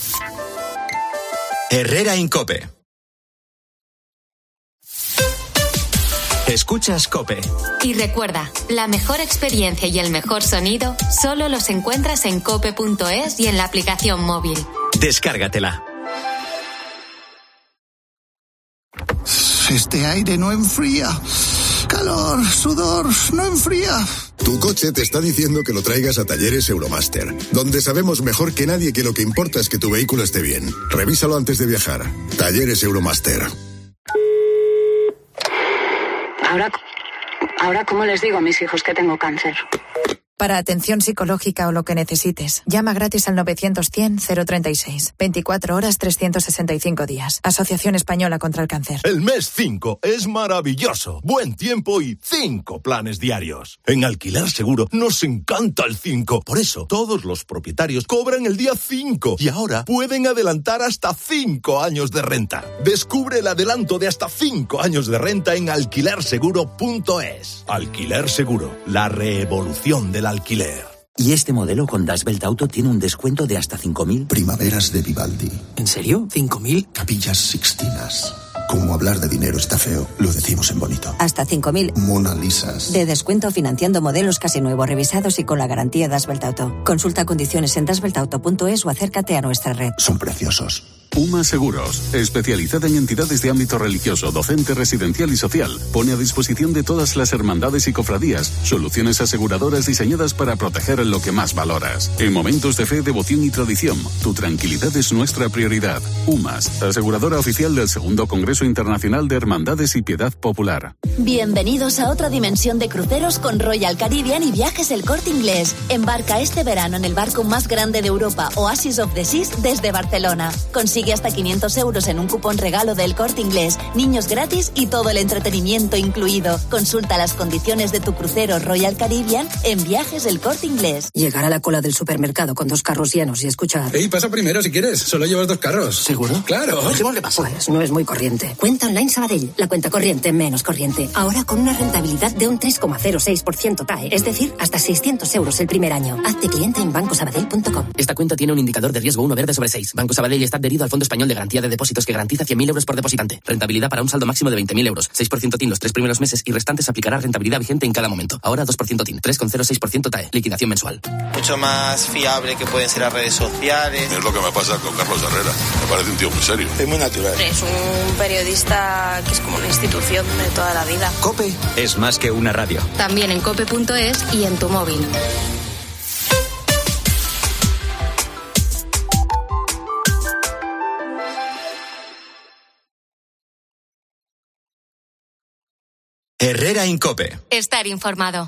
Herrera Incope. Escuchas COPE. Y recuerda, la mejor experiencia y el mejor sonido solo los encuentras en cope punto es y en la aplicación móvil. Descárgatela. Este aire no enfría. Calor, sudor, no enfría. Tu coche te está diciendo que lo traigas a Talleres Euromaster, donde sabemos mejor que nadie que lo que importa es que tu vehículo esté bien. Revísalo antes de viajar. Talleres Euromaster. Ahora, ahora, ¿cómo les digo a mis hijos que tengo cáncer? Para atención psicológica o lo que necesites, llama gratis al novecientos cien cero treinta y seis. veinticuatro horas, trescientos sesenta y cinco días. Asociación Española contra el Cáncer. El mes cinco es maravilloso. Buen tiempo y cinco planes diarios. En Alquiler Seguro nos encanta el cinco. Por eso, todos los propietarios cobran el día cinco. Y ahora pueden adelantar hasta cinco años de renta. Descubre el adelanto de hasta cinco años de renta en alquiler seguro punto es. Alquiler Seguro, la revolución del alquiler. Y este modelo con Das Belt Auto tiene un descuento de hasta cinco mil. Primaveras de Vivaldi. ¿En serio? ¿cinco mil? Capillas Sixtinas. Como hablar de dinero está feo, lo decimos en bonito. Hasta cinco mil. Mona Lisas. De descuento financiando modelos casi nuevos, revisados y con la garantía Das Belt Auto. Consulta condiciones en das belt auto punto es o acércate a nuestra red. Son preciosos. UMA Seguros, especializada en entidades de ámbito religioso, docente, residencial y social, pone a disposición de todas las hermandades y cofradías soluciones aseguradoras diseñadas para proteger lo que más valoras. En momentos de fe, devoción y tradición, tu tranquilidad es nuestra prioridad. UMAS, aseguradora oficial del Segundo Congreso Internacional de Hermandades y Piedad Popular. Bienvenidos a otra dimensión de cruceros con Royal Caribbean y Viajes El Corte Inglés. Embarca este verano en el barco más grande de Europa, Oasis of the Seas, desde Barcelona. Consigue hasta quinientos euros en un cupón regalo del Corte Inglés, niños gratis y todo el entretenimiento incluido. Consulta las condiciones de tu crucero Royal Caribbean en Viajes El Corte Inglés. Llegar a la cola del supermercado con dos carros llenos y escuchar... Ey, pasa primero si quieres, solo llevas dos carros. ¿Seguro? Claro. Dejémosle paso. Pues no es muy corriente. Cuenta online Sabadell, la cuenta corriente menos corriente. Ahora con una rentabilidad de un tres coma cero seis por ciento T A E, es decir, hasta seiscientos euros el primer año. Hazte cliente en banco sabadell punto com. Esta cuenta tiene un indicador de riesgo uno verde sobre seis. Banco Sabadell está adherido al Fondo Español de Garantía de Depósitos que garantiza cien mil euros por depositante. Rentabilidad para un saldo máximo de veinte mil euros. seis por ciento T I N los tres primeros meses y restantes aplicará rentabilidad vigente en cada momento. Ahora dos por ciento T I N, tres coma cero seis por ciento T A E. Liquidación mensual. Mucho más fiable que pueden ser las redes sociales. Es lo que me pasa con Carlos Herrera. Me parece un tío muy serio. Es muy natural. Es un periodista que es como una institución de toda la vida. COPE es más que una radio. También en cope punto es y en tu móvil. Herrera Incope. Estar informado.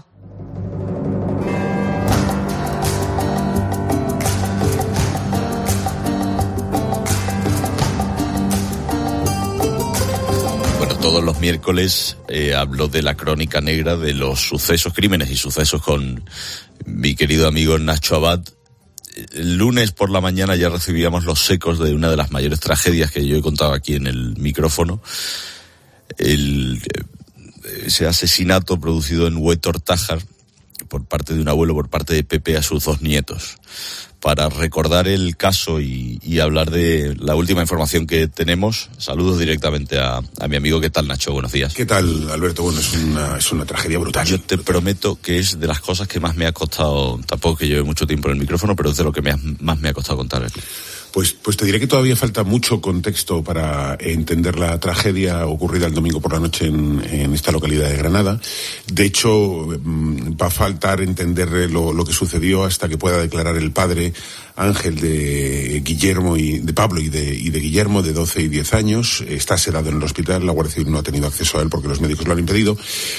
Bueno, todos los miércoles eh, hablo de la crónica negra de los sucesos, crímenes y sucesos con mi querido amigo Nacho Abad. El lunes por la mañana ya recibíamos los ecos de una de las mayores tragedias que yo he contado aquí en el micrófono. El... ese asesinato producido en Huétor Tájar por parte de un abuelo, por parte de Pepe a sus dos nietos. Para recordar el caso y, y hablar de la última información que tenemos, saludos directamente a, a mi amigo. ¿Qué tal, Nacho? Buenos días. ¿Qué tal, Alberto? Bueno, es una, es una tragedia brutal. Yo te prometo que es de las cosas que más me ha costado, tampoco que lleve mucho tiempo en el micrófono, pero es de lo que me ha, más me ha costado contar aquí. Pues, pues te diré que todavía falta mucho contexto para entender la tragedia ocurrida el domingo por la noche en, en esta localidad de Granada. De hecho, va a faltar entender lo, lo que sucedió hasta que pueda declarar el padre, Ángel, de Guillermo y de Pablo y de, y de Guillermo, de doce y diez años. Está sedado en el hospital, la Guardia Civil no ha tenido acceso a él porque los médicos lo han impedido.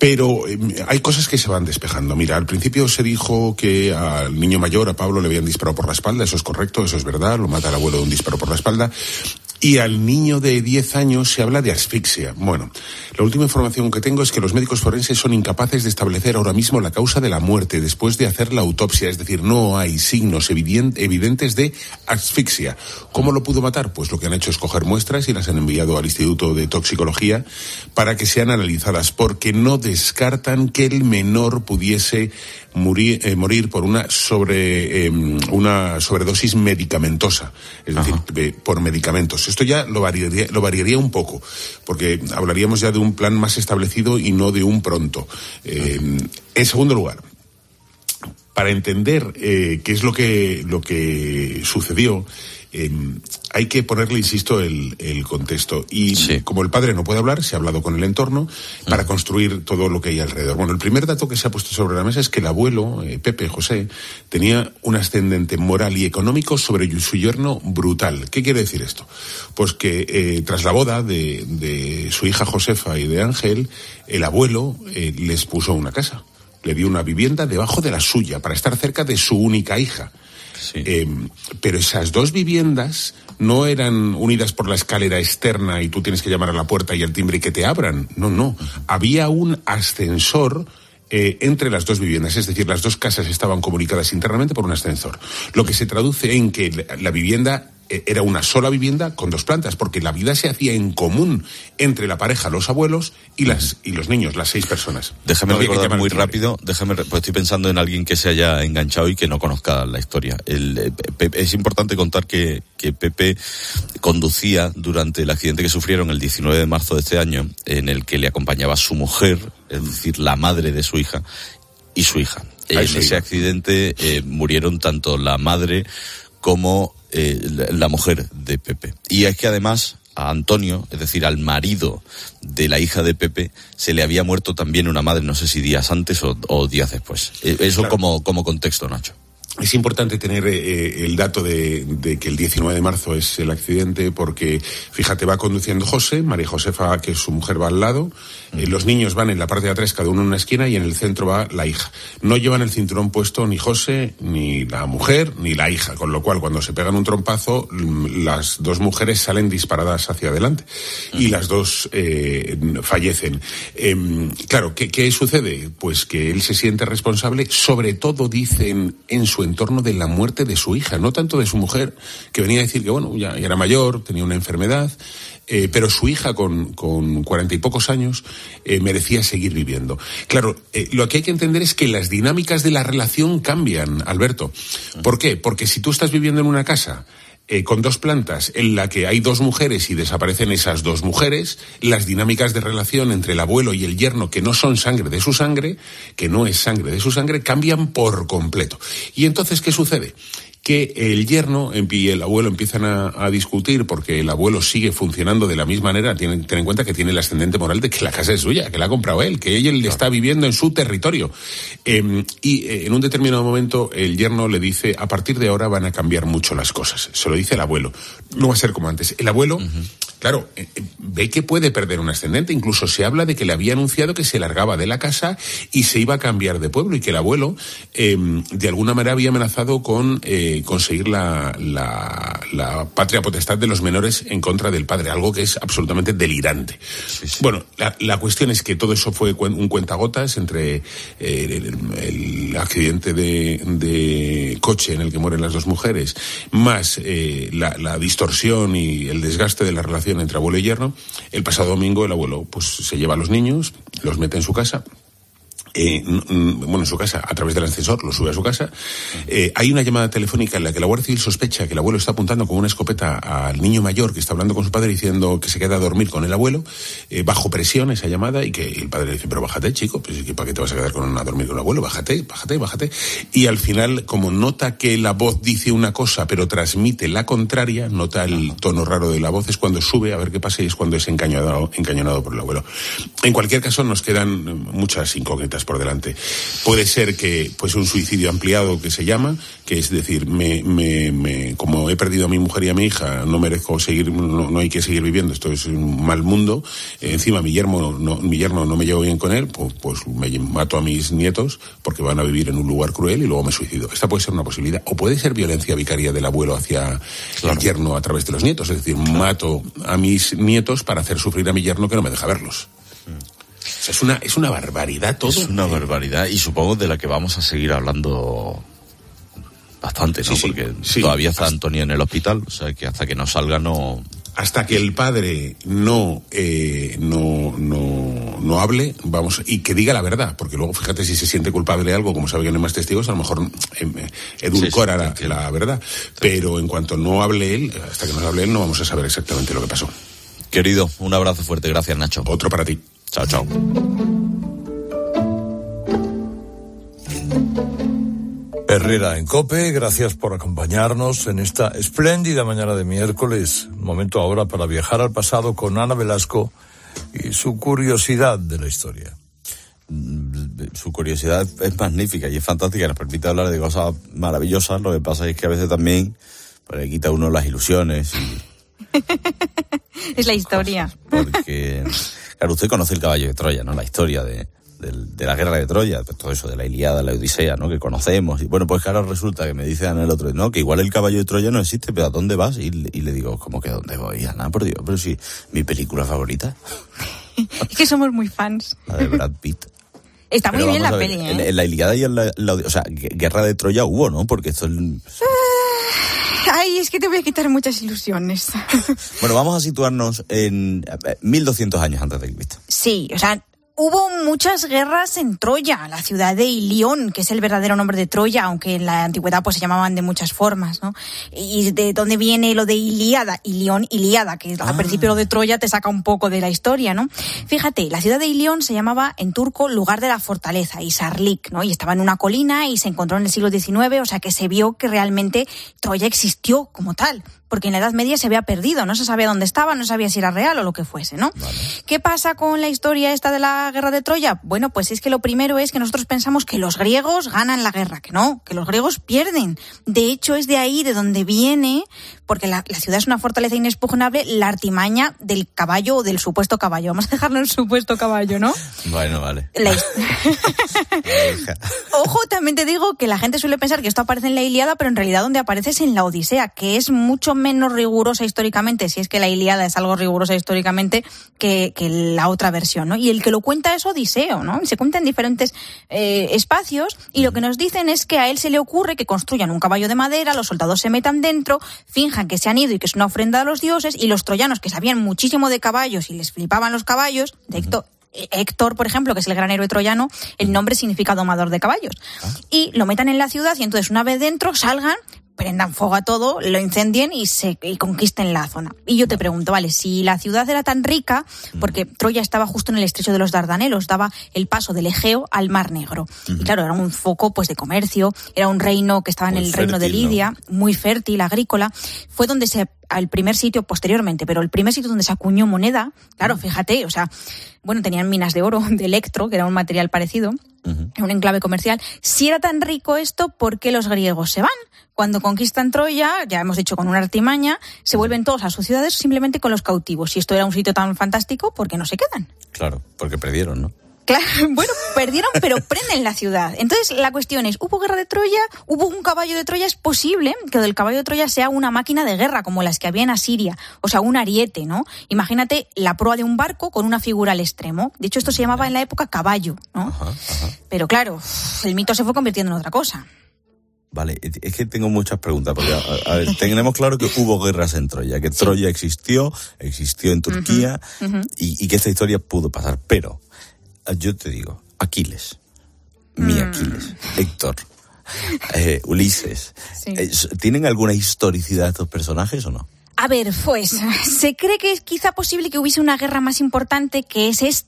Pero eh, hay cosas que se van despejando. Mira, al principio se dijo que al niño mayor, a Pablo, le habían disparado por la espalda. Eso es correcto, eso es verdad. Lo mata el abuelo de un disparo por la espalda. Y al niño de diez años se habla de asfixia. Bueno, la última información que tengo es que los médicos forenses son incapaces de establecer ahora mismo la causa de la muerte después de hacer la autopsia. Es decir, no hay signos evidentes de asfixia. ¿Cómo lo pudo matar? Pues lo que han hecho es coger muestras y las han enviado al Instituto de Toxicología para que sean analizadas, porque no descartan que el menor pudiese morir, eh, morir por una sobre eh, una sobredosis medicamentosa, es decir, eh, por medicamentos. Esto ya lo variaría, lo variaría un poco, porque hablaríamos ya de un plan más establecido y no de un pronto. Eh, en segundo lugar, para entender eh, qué es lo que lo que sucedió, eh, hay que ponerle, insisto, el, el contexto. Y sí, como el padre no puede hablar, se ha hablado con el entorno para construir todo lo que hay alrededor. Bueno, el primer dato que se ha puesto sobre la mesa es que el abuelo, eh, Pepe, José, tenía un ascendente moral y económico sobre su yerno brutal. ¿Qué quiere decir esto? Pues que eh, tras la boda de, de su hija Josefa y de Ángel, el abuelo eh, les puso una casa. Le dio una vivienda debajo de la suya para estar cerca de su única hija. Sí. Eh, pero esas dos viviendas no eran unidas por la escalera externa y tú tienes que llamar a la puerta y al timbre y que te abran. No, no. Uh-huh. Había un ascensor eh, entre las dos viviendas, es decir, las dos casas estaban comunicadas internamente por un ascensor. Lo que se traduce en que la, la vivienda era una sola vivienda con dos plantas, porque la vida se hacía en común entre la pareja, los abuelos y las y los niños, las seis personas. Déjame no recordar muy rápido, déjame, pues estoy pensando en alguien que se haya enganchado y que no conozca la historia. El, Pepe, es importante contar que, que Pepe conducía durante el accidente que sufrieron el diecinueve de marzo de este año, en el que le acompañaba su mujer, es decir, la madre de su hija, y su hija. En ese accidente eh, murieron tanto la madre como eh, la mujer de Pepe. Y es que además a Antonio, es decir, al marido de la hija de Pepe, se le había muerto también una madre, no sé si días antes o, o días después. Eso claro. como, como contexto, Nacho. Es importante tener eh, el dato de, de que el diecinueve de marzo es el accidente, porque, fíjate, va conduciendo José, María Josefa, que su mujer, va al lado, eh, los niños van en la parte de atrás, cada uno en una esquina, y en el centro va la hija. No llevan el cinturón puesto ni José, ni la mujer, ni la hija, con lo cual, cuando se pegan un trompazo, las dos mujeres salen disparadas hacia adelante, y las dos eh, fallecen. Eh, claro, ¿qué, ¿qué sucede? Pues que él se siente responsable, sobre todo, dicen, en su entorno, de la muerte de su hija, no tanto de su mujer, que venía a decir que, bueno, ya, ya era mayor, tenía una enfermedad, eh, pero su hija con con cuarenta y pocos años eh, merecía seguir viviendo. Claro, eh, lo que hay que entender es que las dinámicas de la relación cambian, Alberto. ¿Por qué? Porque si tú estás viviendo en una casa Eh, con dos plantas en la que hay dos mujeres y desaparecen esas dos mujeres, las dinámicas de relación entre el abuelo y el yerno, que no son sangre de su sangre, que no es sangre de su sangre, cambian por completo. Y entonces, ¿qué sucede? Que el yerno y el abuelo empiezan a, a discutir, porque el abuelo sigue funcionando de la misma manera. Tienen, ten en cuenta que tiene el ascendente moral de que la casa es suya, que la ha comprado él, que ella le está viviendo en su territorio. Eh, y eh, en un determinado momento el yerno le dice: a partir de ahora van a cambiar mucho las cosas. Se lo dice el abuelo. No va a ser como antes. El abuelo, uh-huh. claro, eh, ve que puede perder un ascendente. Incluso se habla de que le había anunciado que se largaba de la casa y se iba a cambiar de pueblo, y que el abuelo eh, de alguna manera había amenazado con Eh, conseguir la, la, la patria potestad de los menores en contra del padre, algo que es absolutamente delirante. Sí, sí. Bueno, la, la cuestión es que todo eso fue un cuentagotas entre eh, el, el accidente de, de coche en el que mueren las dos mujeres, más eh, la, la distorsión y el desgaste de la relación entre abuelo y yerno. El pasado domingo el abuelo pues se lleva a los niños, los mete en su casa. Eh, bueno, en su casa, a través del ascensor, lo sube a su casa. Eh, hay una llamada telefónica en la que la Guardia Civil sospecha que el abuelo está apuntando con una escopeta al niño mayor que está hablando con su padre, diciendo que se queda a dormir con el abuelo, eh, bajo presión esa llamada, y que el padre le dice: pero bájate, chico, pues, ¿para qué te vas a quedar con una, a dormir con el abuelo? Bájate, bájate, bájate. Y al final, como nota que la voz dice una cosa pero transmite la contraria, nota el tono raro de la voz, es cuando sube a ver qué pasa, y es cuando es encañonado, encañonado por el abuelo. En cualquier caso, nos quedan muchas incógnitas. vidas por delante. Puede ser que, pues, un suicidio ampliado que se llama, que es decir, me, me, me, como he perdido a mi mujer y a mi hija, no merezco seguir, no, no hay que seguir viviendo, esto es un mal mundo. Eh, encima mi yerno, no, mi yerno no me llevo bien con él, pues, pues me mato a mis nietos porque van a vivir en un lugar cruel y luego me suicido. Esta puede ser una posibilidad. O puede ser violencia vicaria del abuelo hacia claro. el yerno a través de los nietos. Es decir, claro. mato a mis nietos para hacer sufrir a mi yerno que no me deja verlos. Mm. O sea, es una, es una barbaridad todo. Es una barbaridad y supongo de la que vamos a seguir hablando bastante, ¿no? Sí, porque sí, todavía está hasta... Antonio en el hospital, o sea que hasta que no salga no... Hasta que el padre no, eh, no, no, no hable, vamos, y que diga la verdad, porque luego fíjate si se siente culpable de algo, como sabe que no hay más testigos, a lo mejor eh, edulcora sí, sí, la, la verdad. Pero en cuanto no hable él, hasta que no hable él, no vamos a saber exactamente lo que pasó. Querido, un abrazo fuerte, gracias Nacho. Otro para ti. Chao, chao. Herrera en COPE, gracias por acompañarnos en esta espléndida mañana de miércoles. Momento ahora para viajar al pasado con Ana Velasco y su curiosidad de la historia. Su curiosidad es magnífica y es fantástica, nos permite hablar de cosas maravillosas. Lo que pasa es que a veces también pues, le quita a uno las ilusiones y... es la historia. Cosas, porque, claro, usted conoce el caballo de Troya, ¿no? La historia de... De, de la guerra de Troya, todo eso de la Ilíada, la Odisea, ¿no? Que conocemos. Y bueno, pues claro, resulta que me dice Ana el otro, no, que igual el caballo de Troya no existe, pero ¿a dónde vas? Y, y le digo, ¿cómo que a dónde voy? Ana, por Dios, pero sí, mi película favorita. Es que somos muy fans. La de Brad Pitt. Está muy bien la peli, ¿eh? En, en la Ilíada y en la, la, o sea, guerra de Troya hubo, ¿no? Porque esto es... Ay, es que te voy a quitar muchas ilusiones. Bueno, vamos a situarnos en mil doscientos años antes de Cristo. Sí, o sea... Hubo muchas guerras en Troya, la ciudad de Ilión, que es el verdadero nombre de Troya, aunque en la antigüedad pues se llamaban de muchas formas, ¿no? Y de dónde viene lo de Ilíada, Ilión, Ilíada, que ah. al principio lo de Troya te saca un poco de la historia, ¿no? Fíjate, la ciudad de Ilión se llamaba en turco lugar de la fortaleza, Isarlik, ¿no? Y estaba en una colina y se encontró en el siglo diecinueve, o sea que se vio que realmente Troya existió como tal. Porque en la Edad Media se había perdido, no se sabía dónde estaba, no sabía si era real o lo que fuese, ¿no? Vale. ¿Qué pasa con la historia esta de la guerra de Troya? Bueno, pues es que lo primero es que nosotros pensamos que los griegos ganan la guerra, que no, que los griegos pierden. De hecho, es de ahí de donde viene, porque la, la ciudad es una fortaleza inexpugnable, la artimaña del caballo o del supuesto caballo. Vamos a dejarlo en supuesto caballo, ¿no? Bueno, vale. La Ojo, también te digo que la gente suele pensar que esto aparece en la Ilíada, pero en realidad donde aparece es en la Odisea, que es mucho menos rigurosa históricamente, si es que la Ilíada es algo rigurosa históricamente que, que la otra versión, ¿no? Y el que lo cuenta es Odiseo, ¿no? Se cuenta en diferentes eh, espacios y lo que nos dicen es que a él se le ocurre que construyan un caballo de madera, los soldados se metan dentro, finjan que se han ido y que es una ofrenda a los dioses, y los troyanos, que sabían muchísimo de caballos y les flipaban los caballos, de Héctor, Héctor, por ejemplo, que es el gran héroe troyano, el nombre significa domador de caballos, y lo metan en la ciudad y entonces una vez dentro salgan, prendan fuego a todo, lo incendien y se y conquisten la zona. Y yo te pregunto, vale, si la ciudad era tan rica, porque Troya estaba justo en el estrecho de los Dardanelos, daba el paso del Egeo al Mar Negro. Uh-huh. Y claro, era un foco pues de comercio, era un reino que estaba muy en el fértil, reino de Lidia, ¿no? Muy fértil, agrícola. Fue donde se al primer sitio posteriormente, pero el primer sitio donde se acuñó moneda, claro, fíjate, o sea, bueno, tenían minas de oro, de electro, que era un material parecido, uh-huh. un enclave comercial. Si era tan rico esto, ¿por qué los griegos se van? Cuando conquistan Troya, ya hemos dicho con una artimaña, se vuelven todos a sus ciudades simplemente con los cautivos. Si esto era un sitio tan fantástico, ¿por qué no se quedan? Claro, porque perdieron, ¿no? Claro, bueno, perdieron, pero prenden la ciudad. Entonces, la cuestión es, ¿hubo guerra de Troya? ¿Hubo un caballo de Troya? Es posible que el caballo de Troya sea una máquina de guerra, como las que había en Asiria. O sea, un ariete, ¿no? Imagínate la proa de un barco con una figura al extremo. De hecho, esto se llamaba en la época caballo, ¿no? Ajá, ajá. Pero claro, el mito se fue convirtiendo en otra cosa. Vale, es que tengo muchas preguntas, porque a, a ver, tenemos claro que hubo guerras en Troya, que sí. Troya existió, existió en Turquía, uh-huh, uh-huh. Y, y que esta historia pudo pasar, pero yo te digo, Aquiles, mm. mi Aquiles, Héctor, eh, Ulises, sí. eh, ¿tienen alguna historicidad estos personajes o no? A ver, pues, se cree que es quizá posible que hubiese una guerra más importante, que es esta,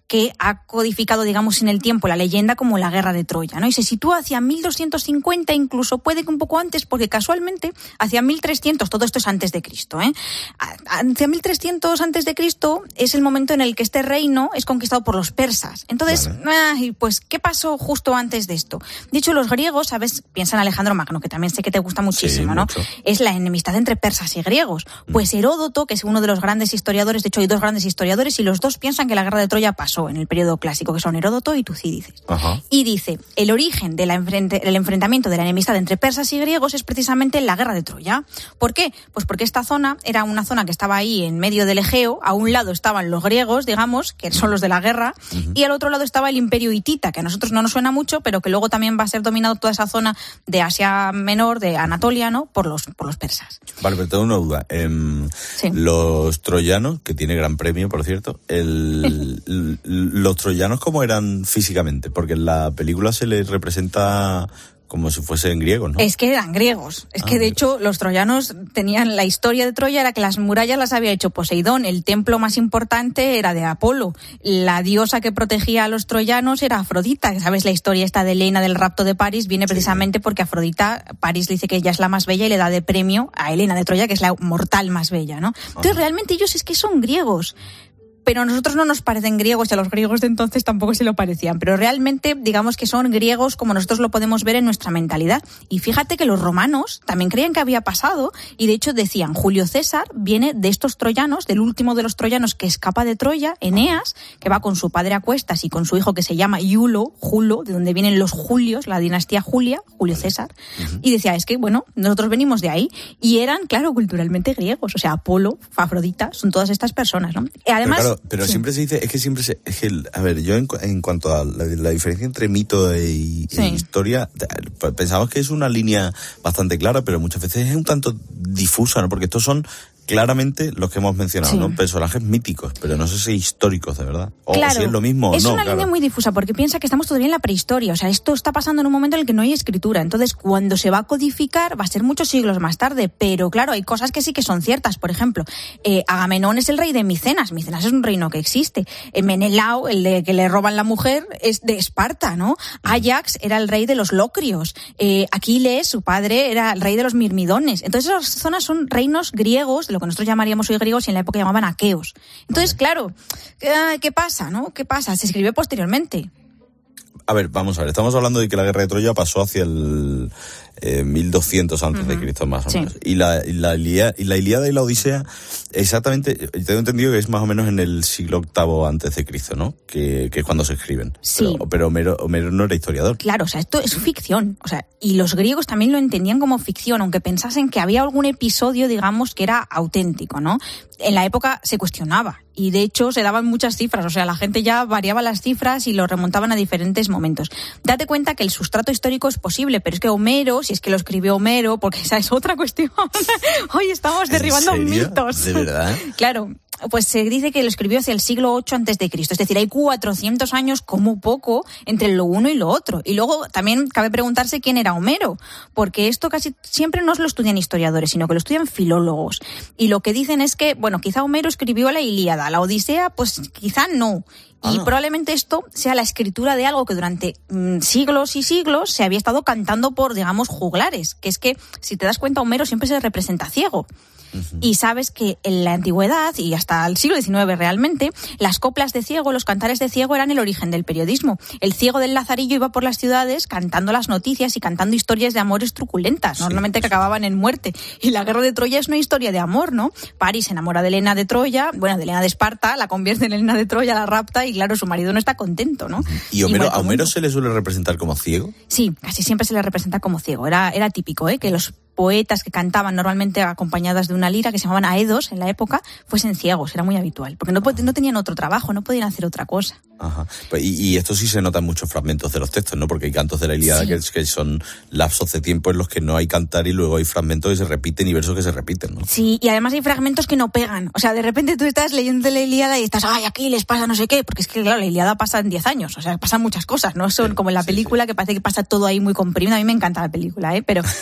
que ha codificado, digamos, en el tiempo la leyenda como la guerra de Troya, ¿no? Y se sitúa hacia mil doscientos cincuenta, incluso puede que un poco antes, porque casualmente hacia mil trescientos, todo esto es antes de Cristo, ¿eh? Hacia mil trescientos antes de Cristo es el momento en el que este reino es conquistado por los persas. Entonces, vale. ay, pues, ¿qué pasó justo antes de esto? De hecho, los griegos, ¿sabes? Piensan en Alejandro Magno, que también sé que te gusta muchísimo, sí, ¿no? Mucho. Es la enemistad entre persas y griegos. Pues Heródoto, que es uno de los grandes historiadores, de hecho hay dos grandes historiadores, y los dos piensan que la guerra de Troya pasó en el periodo clásico, que son Heródoto y Tucídides. Ajá. Y dice, el origen del enfrente, enfrentamiento de la enemistad entre persas y griegos es precisamente la guerra de Troya. ¿Por qué? Pues porque esta zona era una zona que estaba ahí en medio del Egeo, a un lado estaban los griegos, digamos, que son los de la guerra, uh-huh. y al otro lado estaba el imperio hitita, que a nosotros no nos suena mucho, pero que luego también va a ser dominado toda esa zona de Asia Menor, de Anatolia, ¿no? Por los, por los persas. Vale, pero tengo una duda. Eh, sí. Los troyanos, que tiene gran premio, por cierto, el, l, los troyanos, ¿cómo eran físicamente? Porque en la película se les representa como si fuesen griegos, ¿no? Es que eran griegos. Es ah, que, de hecho, los troyanos tenían... La historia de Troya era que las murallas las había hecho Poseidón. El templo más importante era de Apolo. La diosa que protegía a los troyanos era Afrodita. ¿Sabes? La historia esta de Helena del rapto de París viene precisamente sí. porque Afrodita, París le dice que ella es la más bella y le da de premio a Helena de Troya, que es la mortal más bella, ¿no? Entonces, ah. realmente ellos es que son griegos. Pero a nosotros no nos parecen griegos, y a los griegos de entonces tampoco se lo parecían. Pero realmente, digamos que son griegos como nosotros lo podemos ver en nuestra mentalidad. Y fíjate que los romanos también creían que había pasado, y de hecho decían, Julio César viene de estos troyanos, del último de los troyanos que escapa de Troya, Eneas, que va con su padre a cuestas y con su hijo que se llama Iulo, Julo, de donde vienen los Julios, la dinastía Julia, Julio César. Uh-huh. Y decía, es que, bueno, nosotros venimos de ahí. Y eran, claro, culturalmente griegos. O sea, Apolo, Afrodita, son todas estas personas, ¿no? Y además... Pero, claro, pero sí. siempre se dice, es que siempre se, es que, a ver, yo en, en cuanto a la, la diferencia entre mito y, sí. e historia, pensamos que es una línea bastante clara, pero muchas veces es un tanto difusa, ¿no? Porque estos son claramente los que hemos mencionado, sí. ¿no? Personajes míticos, pero no sé si históricos de verdad. O claro, si es lo mismo o no. Es una claro. línea muy difusa, porque piensa que estamos todavía en la prehistoria. O sea, esto está pasando en un momento en el que no hay escritura. Entonces, cuando se va a codificar, va a ser muchos siglos más tarde. Pero claro, hay cosas que sí que son ciertas. Por ejemplo, eh, Agamenón es el rey de Micenas. Micenas es un reino que existe. Eh, Menelao, el de que le roban la mujer, es de Esparta, ¿no? Ajax era el rey de los locrios. Eh, Aquiles, su padre, era el rey de los mirmidones. Entonces, esas zonas son reinos griegos, de lo que nosotros llamaríamos hoy griegos, y en la época llamaban aqueos. Entonces, vale. claro, ¿qué, ¿qué pasa, no? ¿Qué pasa? Se escribió posteriormente. A ver, vamos a ver, estamos hablando de que la guerra de Troya pasó hacia el eh, mil doscientos antes uh-huh. de Cristo, más o sí. menos. Y la, y, la Ilíada, y la Ilíada y la Odisea, exactamente, tengo entendido que es más o menos en el siglo octavo antes de Cristo, ¿no? Que, que es cuando se escriben. Sí. Pero, pero Homero, Homero no era historiador. Claro, o sea, esto es ficción. O sea, y los griegos también lo entendían como ficción, aunque pensasen que había algún episodio, digamos, que era auténtico, ¿no? En la época se cuestionaba. Y de hecho se daban muchas cifras, o sea, la gente ya variaba las cifras y lo remontaban a diferentes momentos. Date cuenta que el sustrato histórico es posible, pero es que Homero, si es que lo escribió Homero, porque esa es otra cuestión. Hoy estamos derribando mitos. ¿De verdad? Claro. Pues se dice que lo escribió hacia el siglo ocho antes de Cristo. Es decir, hay cuatrocientos años como poco entre lo uno y lo otro. Y luego también cabe preguntarse quién era Homero, porque esto casi siempre no lo estudian historiadores, sino que lo estudian filólogos. Y lo que dicen es que, bueno, quizá Homero escribió la Ilíada, la Odisea, pues quizá no. Y ah. probablemente esto sea la escritura de algo que durante mmm, siglos y siglos se había estado cantando por, digamos, juglares. Que es que, si te das cuenta, Homero siempre se representa ciego. Uh-huh. Y sabes que en la antigüedad y hasta el siglo diecinueve realmente, las coplas de ciego, los cantares de ciego eran el origen del periodismo. El ciego del Lazarillo iba por las ciudades cantando las noticias y cantando historias de amores truculentas, sí, normalmente que acababan en muerte. Y la guerra de Troya es una historia de amor, ¿no? París se enamora de Helena de Troya, bueno, de Helena de Esparta, la convierte en Helena de Troya, la rapta y claro, su marido no está contento, ¿no? ¿Y Homero, a Homero se le suele representar como ciego? Sí, casi siempre se le representa como ciego. Era, era típico, ¿eh? Que los poetas que cantaban normalmente acompañadas de una lira, que se llamaban aedos en la época, fuesen ciegos, era muy habitual, porque no, no tenían otro trabajo, no podían hacer otra cosa. Ajá. Y, y esto sí se nota en muchos fragmentos de los textos, ¿no? Porque hay cantos de la Ilíada sí. que, que son lapsos de tiempo en los que no hay cantar y luego hay fragmentos que se repiten y versos que se repiten, ¿no? Sí, y además hay fragmentos que no pegan. O sea, de repente tú estás leyendo la Ilíada y estás, ay, aquí les pasa no sé qué, porque es que, claro, la Ilíada pasa en diez años, o sea, pasan muchas cosas, ¿no? Son sí, como en la película, sí, sí. que parece que pasa todo ahí muy comprimido. A mí me encanta la película, ¿eh? Pero...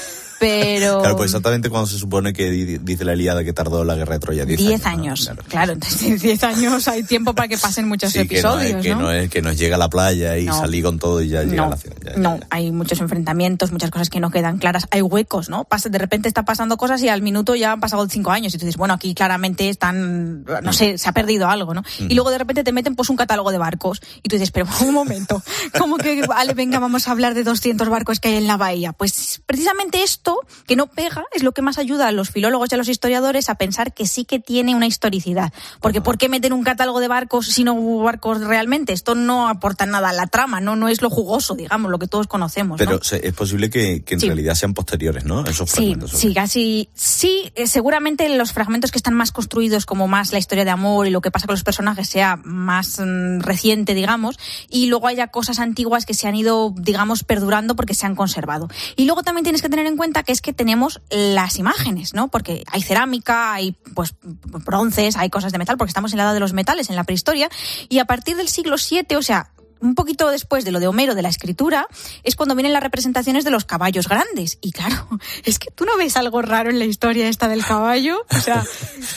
Pero... Claro, pues exactamente cuando se supone que dice la Ilíada que tardó la guerra de Troya, diez, diez años. años, ¿no? Claro, claro, entonces diez años hay tiempo para que pasen muchos sí, episodios, que no, es, que, ¿no? no es, que nos llega a la playa y no. salí con todo y ya llega no, a la ciudad. Ya, no, ya, ya. hay muchos enfrentamientos, muchas cosas que no quedan claras, hay huecos, ¿no? Pasa, de repente está pasando cosas y al minuto ya han pasado cinco años y tú dices, bueno, aquí claramente están, no sé, se ha perdido algo, ¿no? Mm. Y luego de repente te meten pues un catálogo de barcos y tú dices, pero un momento, ¿cómo que, vale, venga, vamos a hablar de doscientos barcos que hay en la bahía? Pues precisamente esto, que no pega, es lo que más ayuda a los filólogos y a los historiadores a pensar que sí que tiene una historicidad. Porque ¿por qué meter un catálogo de barcos si no hubo barcos realmente? Esto no aporta nada a la trama, no, no es lo jugoso, digamos, lo que todos conocemos, Pero ¿no? es posible que, que en sí. realidad sean posteriores, ¿no? Esos fragmentos. Sí, sí, casi, sí, eh, seguramente los fragmentos que están más construidos como más la historia de amor y lo que pasa con los personajes sea más mmm, reciente, digamos, y luego haya cosas antiguas que se han ido, digamos, perdurando porque se han conservado. Y luego también tienes que tener en cuenta que es que tenemos las imágenes, ¿no? Porque hay cerámica, hay pues bronces, hay cosas de metal, porque estamos en la edad de los metales, en la prehistoria, y a partir del siglo siete, o sea, un poquito después de lo de Homero, de la escritura, es cuando vienen las representaciones de los caballos grandes. Y claro, es que tú no ves algo raro en la historia esta del caballo, o sea...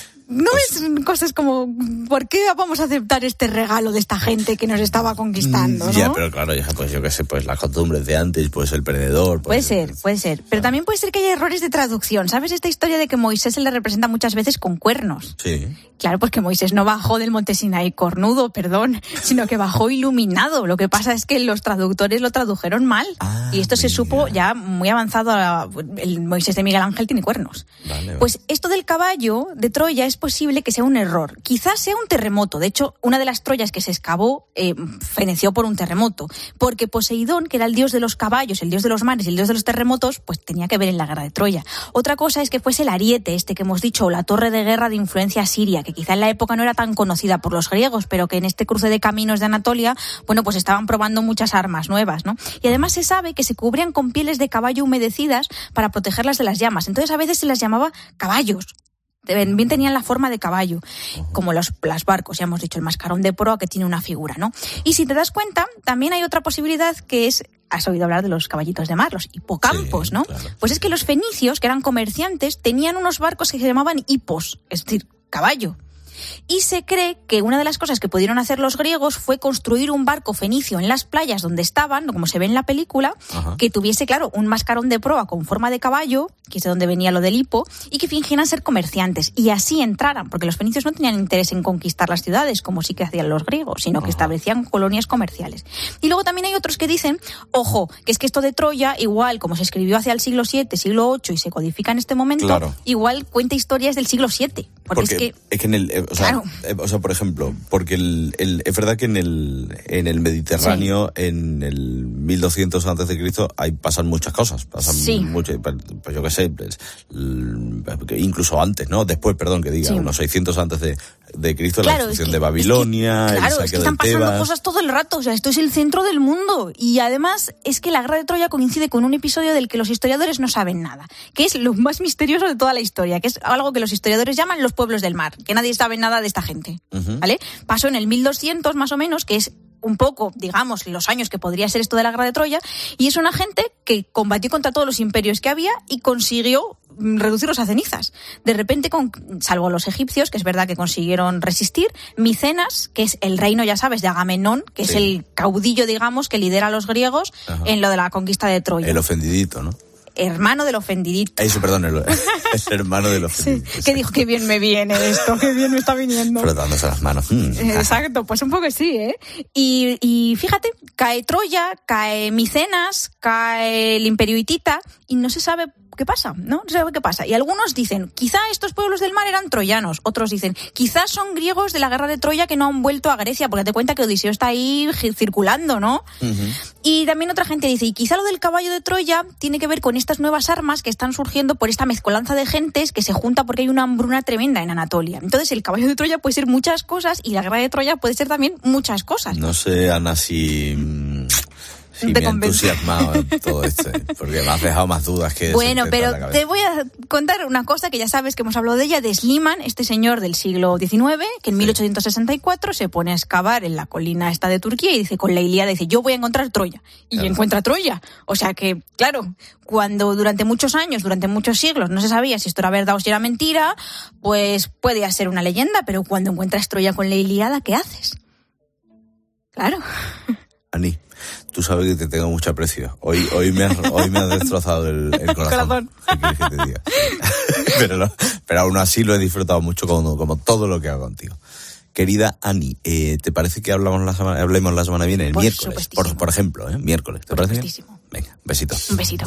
No es cosas como, ¿por qué vamos a aceptar este regalo de esta gente que nos estaba conquistando, ¿no? Ya, pero claro, pues yo qué sé, pues las costumbres de antes, pues el perdedor... Pues, puede ser, puede ser. Pero también puede ser que haya errores de traducción. ¿Sabes esta historia de que Moisés se le representa muchas veces con cuernos? Sí. Claro, pues que Moisés no bajó del monte Sinaí cornudo, perdón, sino que bajó iluminado. Lo que pasa es que los traductores lo tradujeron mal. Ah, y esto mira. Se supo ya muy avanzado. A, el Moisés de Miguel Ángel tiene cuernos. Vale, vale. Pues esto del caballo de Troya es posible que sea un error. Quizás sea un terremoto. De hecho, una de las Troyas que se excavó eh, feneció por un terremoto. Porque Poseidón, que era el dios de los caballos, el dios de los mares y el dios de los terremotos, pues tenía que ver en la guerra de Troya. Otra cosa es que fuese el ariete, este que hemos dicho, o la torre de guerra de influencia siria, que quizá en la época no era tan conocida por los griegos, pero que en este cruce de caminos de Anatolia, bueno, pues estaban probando muchas armas nuevas, ¿no? Y además se sabe que se cubrían con pieles de caballo humedecidas para protegerlas de las llamas. Entonces a veces se las llamaba caballos. Bien tenían la forma de caballo, como los, los barcos, ya hemos dicho, el mascarón de proa que tiene una figura, ¿no? Y si te das cuenta, también hay otra posibilidad que es, has oído hablar de los caballitos de mar, los hipocampos, sí, ¿no? Claro. Pues es que los fenicios, que eran comerciantes, tenían unos barcos que se llamaban hipos, es decir, caballo. Y se cree que una de las cosas que pudieron hacer los griegos fue construir un barco fenicio en las playas donde estaban, como se ve en la película, ajá, que tuviese, claro, un mascarón de proa con forma de caballo, que es de donde venía lo del hipo, y que fingieran ser comerciantes, y así entraran, porque los fenicios no tenían interés en conquistar las ciudades, como sí que hacían los griegos, sino que establecían colonias comerciales. Y luego también hay otros que dicen, ojo, que es que esto de Troya, igual, como se escribió hacia el siglo siete, siglo ocho, y se codifica en este momento, claro, igual cuenta historias del siglo siete. Porque, porque es que... Es que en el... O sea, claro. eh, o sea, por ejemplo, porque el, el, es verdad que en el, en el Mediterráneo, sí, en el mil doscientos antes de Cristo, hay, pasan muchas cosas. Pasan sí. mucho, pues, pues yo qué sé, pues, incluso antes, ¿no? Después, perdón, que diga, sí, unos seiscientos antes de, de Cristo, claro, la destrucción es que, de Babilonia, es que, claro, el saqueo es que están de Tebas. pasando cosas todo el rato, o sea, esto es el centro del mundo. Y además es que la guerra de Troya coincide con un episodio del que los historiadores no saben nada, que es lo más misterioso de toda la historia, que es algo que los historiadores llaman los pueblos del mar, que nadie sabe nada de esta gente, uh-huh. ¿vale? Pasó en el mil doscientos más o menos, que es un poco, digamos, los años que podría ser esto de la guerra de Troya, y es una gente que combatió contra todos los imperios que había y consiguió reducirlos a cenizas. De repente, con, salvo los egipcios, que es verdad que consiguieron resistir, Micenas, que es el reino, ya sabes, de Agamenón, que sí. es el caudillo, digamos, que lidera a los griegos, ajá, en lo de la conquista de Troya. El ofendidito, ¿no? Hermano del ofendidito. Eso, perdón, el, es hermano del ofendidito. Sí, que dijo, qué bien me viene esto, qué bien me está viniendo. Frotándose las manos. Mm. Exacto, pues un poco sí, ¿eh? Y, y fíjate, cae Troya, cae Micenas, cae el Imperio Hitita, y no se sabe qué pasa, ¿no? No se sabe qué pasa. Y algunos dicen, quizá estos pueblos del mar eran troyanos. Otros dicen, quizás son griegos de la guerra de Troya que no han vuelto a Grecia, porque te cuenta que Odiseo está ahí circulando, ¿no? Uh-huh. Y también otra gente dice, y quizá lo del caballo de Troya tiene que ver con estas nuevas armas que están surgiendo por esta mezcolanza de gentes que se junta porque hay una hambruna tremenda en Anatolia. Entonces el caballo de Troya puede ser muchas cosas y la guerra de Troya puede ser también muchas cosas. No sé, Ana, si... Sí, te me ha convence. entusiasmado todo esto, porque me has dejado más dudas que... Bueno, pero la te voy a contar una cosa que ya sabes que hemos hablado de ella, de Schliemann, este señor del siglo diecinueve, que en sí. mil ochocientos sesenta y cuatro se pone a excavar en la colina esta de Turquía y dice, con la Ilíada, dice, yo voy a encontrar Troya. Y claro. encuentra Troya. O sea que, claro, cuando durante muchos años, durante muchos siglos, no se sabía si esto era verdad o si era mentira, pues puede ser una leyenda, pero cuando encuentras Troya con la Ilíada, ¿qué haces? Claro. Ani, tú sabes que te tengo mucho aprecio. Hoy, hoy, me, has, hoy me has destrozado el, el corazón. corazón. ¿Qué quieres que te diga? pero, no, pero aún así lo he disfrutado mucho como, como todo lo que hago contigo. Querida Ani, eh, ¿te parece que hablamos la semana, hablemos la semana que viene? El por miércoles, por, por ejemplo, ¿eh? Miércoles. ¿Te parece bien? Venga, besito. Un besito.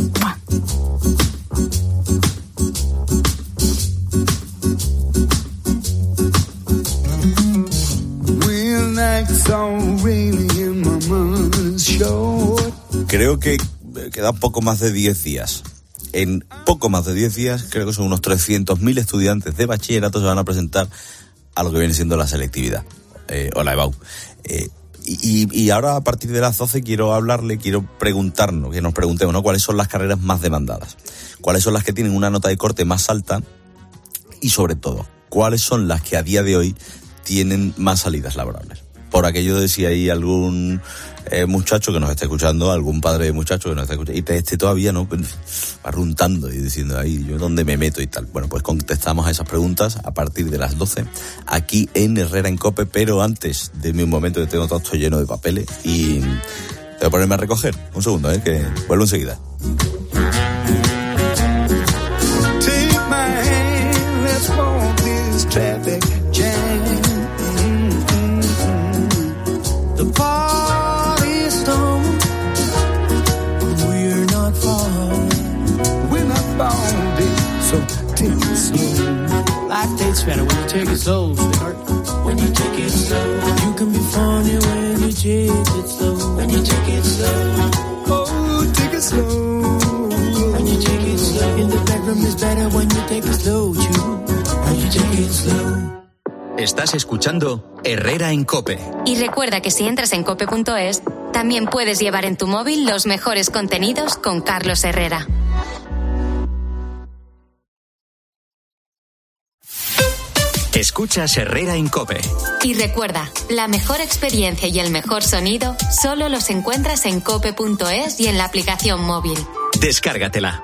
Creo que quedan poco más de diez días. En poco más de diez días, creo que son unos trescientos mil estudiantes de bachillerato se van a presentar a lo que viene siendo la selectividad, eh, o la EBAU. Eh, y, y ahora, a partir de las doce, quiero hablarle, quiero preguntarnos, que nos preguntemos, ¿no? ¿Cuáles son las carreras más demandadas? ¿Cuáles son las que tienen una nota de corte más alta? Y, sobre todo, ¿cuáles son las que a día de hoy tienen más salidas laborables? Por aquello de si hay algún eh, muchacho que nos esté escuchando, algún padre de muchacho que nos esté escuchando, y te esté todavía no arruntando y diciendo, ahí, ¿yo dónde me meto y tal? Bueno, pues contestamos a esas preguntas a partir de las doce, aquí en Herrera en COPE, pero antes de un momento que tengo todo esto lleno de papeles y voy a ponerme a recoger. Un segundo, ¿eh? Que vuelvo enseguida. Take my hand, let's walk this traffic jam. The party's done. We're not far. We're not bound. So take it slow. Life takes better when you take it slow, sweetheart. When you take it slow. You can be funny when you take it slow. When you take it slow. Oh, take it slow. When you take it slow. In the bedroom is better when you take it slow, too. When you take it slow. Estás escuchando Herrera en COPE. Y recuerda que si entras en cope punto es, también puedes llevar en tu móvil los mejores contenidos con Carlos Herrera. Escuchas Herrera en COPE. Y recuerda, la mejor experiencia y el mejor sonido solo los encuentras en cope punto es y en la aplicación móvil. Descárgatela.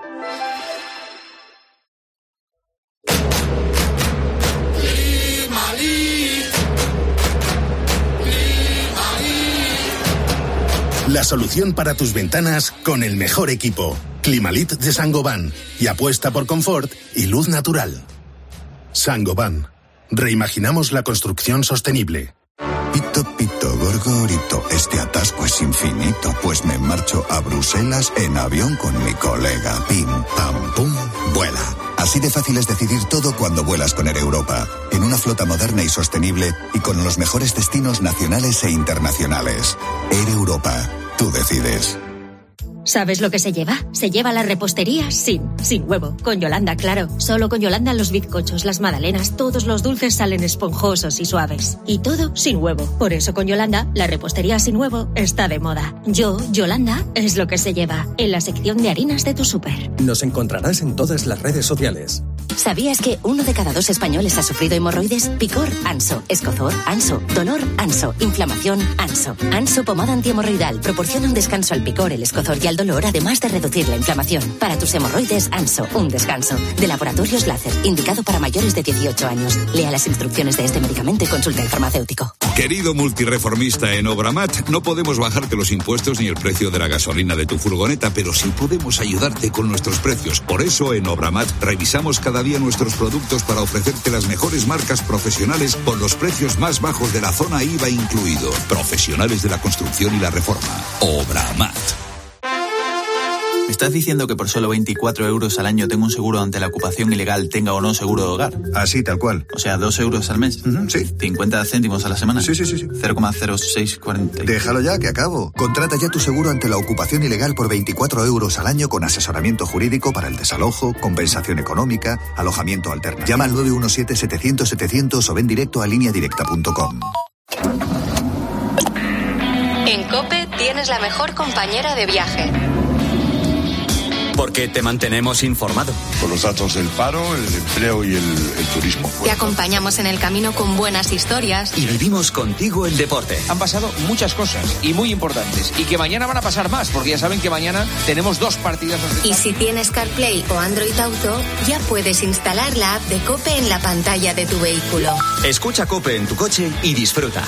La solución para tus ventanas con el mejor equipo. Climalit de Saint-Gobain. Y apuesta por confort y luz natural. Saint-Gobain. Reimaginamos la construcción sostenible. Pito, pito, gorgorito, este atasco es infinito, pues me marcho a Bruselas en avión con mi colega. Pim, pam, pum, vuela. Así de fácil es decidir todo cuando vuelas con Air Europa, en una flota moderna y sostenible y con los mejores destinos nacionales e internacionales. Air Europa, tú decides. ¿Sabes lo que se lleva? Se lleva la repostería sin, sin huevo. Con Yolanda, claro. Solo con Yolanda los bizcochos, las magdalenas, todos los dulces salen esponjosos y suaves. Y todo sin huevo. Por eso con Yolanda, la repostería sin huevo está de moda. Yo, Yolanda, es lo que se lleva. En la sección de harinas de tu súper. Nos encontrarás en todas las redes sociales. ¿Sabías que uno de cada dos españoles ha sufrido hemorroides? Picor, Anso. Escozor, Anso. Dolor, Anso. Inflamación, Anso. Anso pomada antihemorroidal proporciona un descanso al picor, el escozor y al dolor, además de reducir la inflamación. Para tus hemorroides, Anso, un descanso. De Laboratorios Láser, indicado para mayores de dieciocho años. Lea las instrucciones de este medicamento y consulte al farmacéutico. Querido multireformista en Obramat, no podemos bajarte los impuestos ni el precio de la gasolina de tu furgoneta, pero sí podemos ayudarte con nuestros precios. Por eso, en Obramat, revisamos cada día nuestros productos para ofrecerte las mejores marcas profesionales con los precios más bajos de la zona I V A incluido. Profesionales de la construcción y la reforma. Obramat. ¿Me estás diciendo que por solo veinticuatro euros al año tengo un seguro ante la ocupación ilegal, tenga o no seguro de hogar? Así, tal cual. O sea, dos euros al mes. Uh-huh, sí. cincuenta céntimos a la semana. Sí, sí, sí. sí. cero coma cero seis cuarenta. Déjalo ya, que acabo. Contrata ya tu seguro ante la ocupación ilegal por veinticuatro euros al año con asesoramiento jurídico para el desalojo, compensación económica, alojamiento alternativo. Llama al nueve uno siete, setecientos, setecientos o ven directo a línea directa punto com. En COPE tienes la mejor compañera de viaje. Porque te mantenemos informado. Con los datos del paro, el empleo y el, el turismo. Te acompañamos en el camino con buenas historias. Y vivimos contigo el deporte. Han pasado muchas cosas y muy importantes. Y que mañana van a pasar más, porque ya saben que mañana tenemos dos partidas. Y si tienes CarPlay o Android Auto, ya puedes instalar la app de COPE en la pantalla de tu vehículo. Escucha COPE en tu coche y disfruta.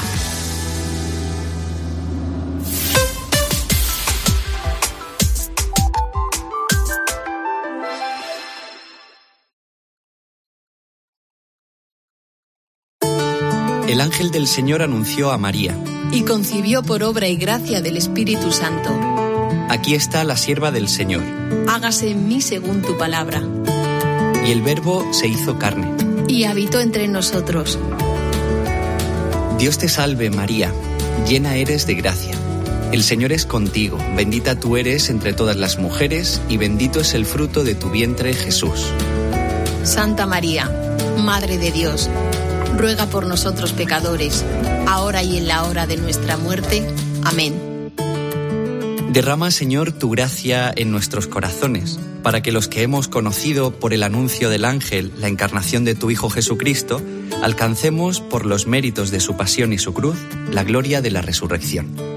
El ángel del Señor anunció a María. Y concibió por obra y gracia del Espíritu Santo. Aquí está la sierva del Señor. Hágase en mí según tu palabra. Y el Verbo se hizo carne. Y habitó entre nosotros. Dios te salve, María, llena eres de gracia. El Señor es contigo, bendita tú eres entre todas las mujeres, y bendito es el fruto de tu vientre, Jesús. Santa María, Madre de Dios, ruega por nosotros pecadores, ahora y en la hora de nuestra muerte. Amén. Derrama, Señor, tu gracia en nuestros corazones, para que los que hemos conocido por el anuncio del ángel la encarnación de tu Hijo Jesucristo, alcancemos, por los méritos de su pasión y su cruz, la gloria de la resurrección.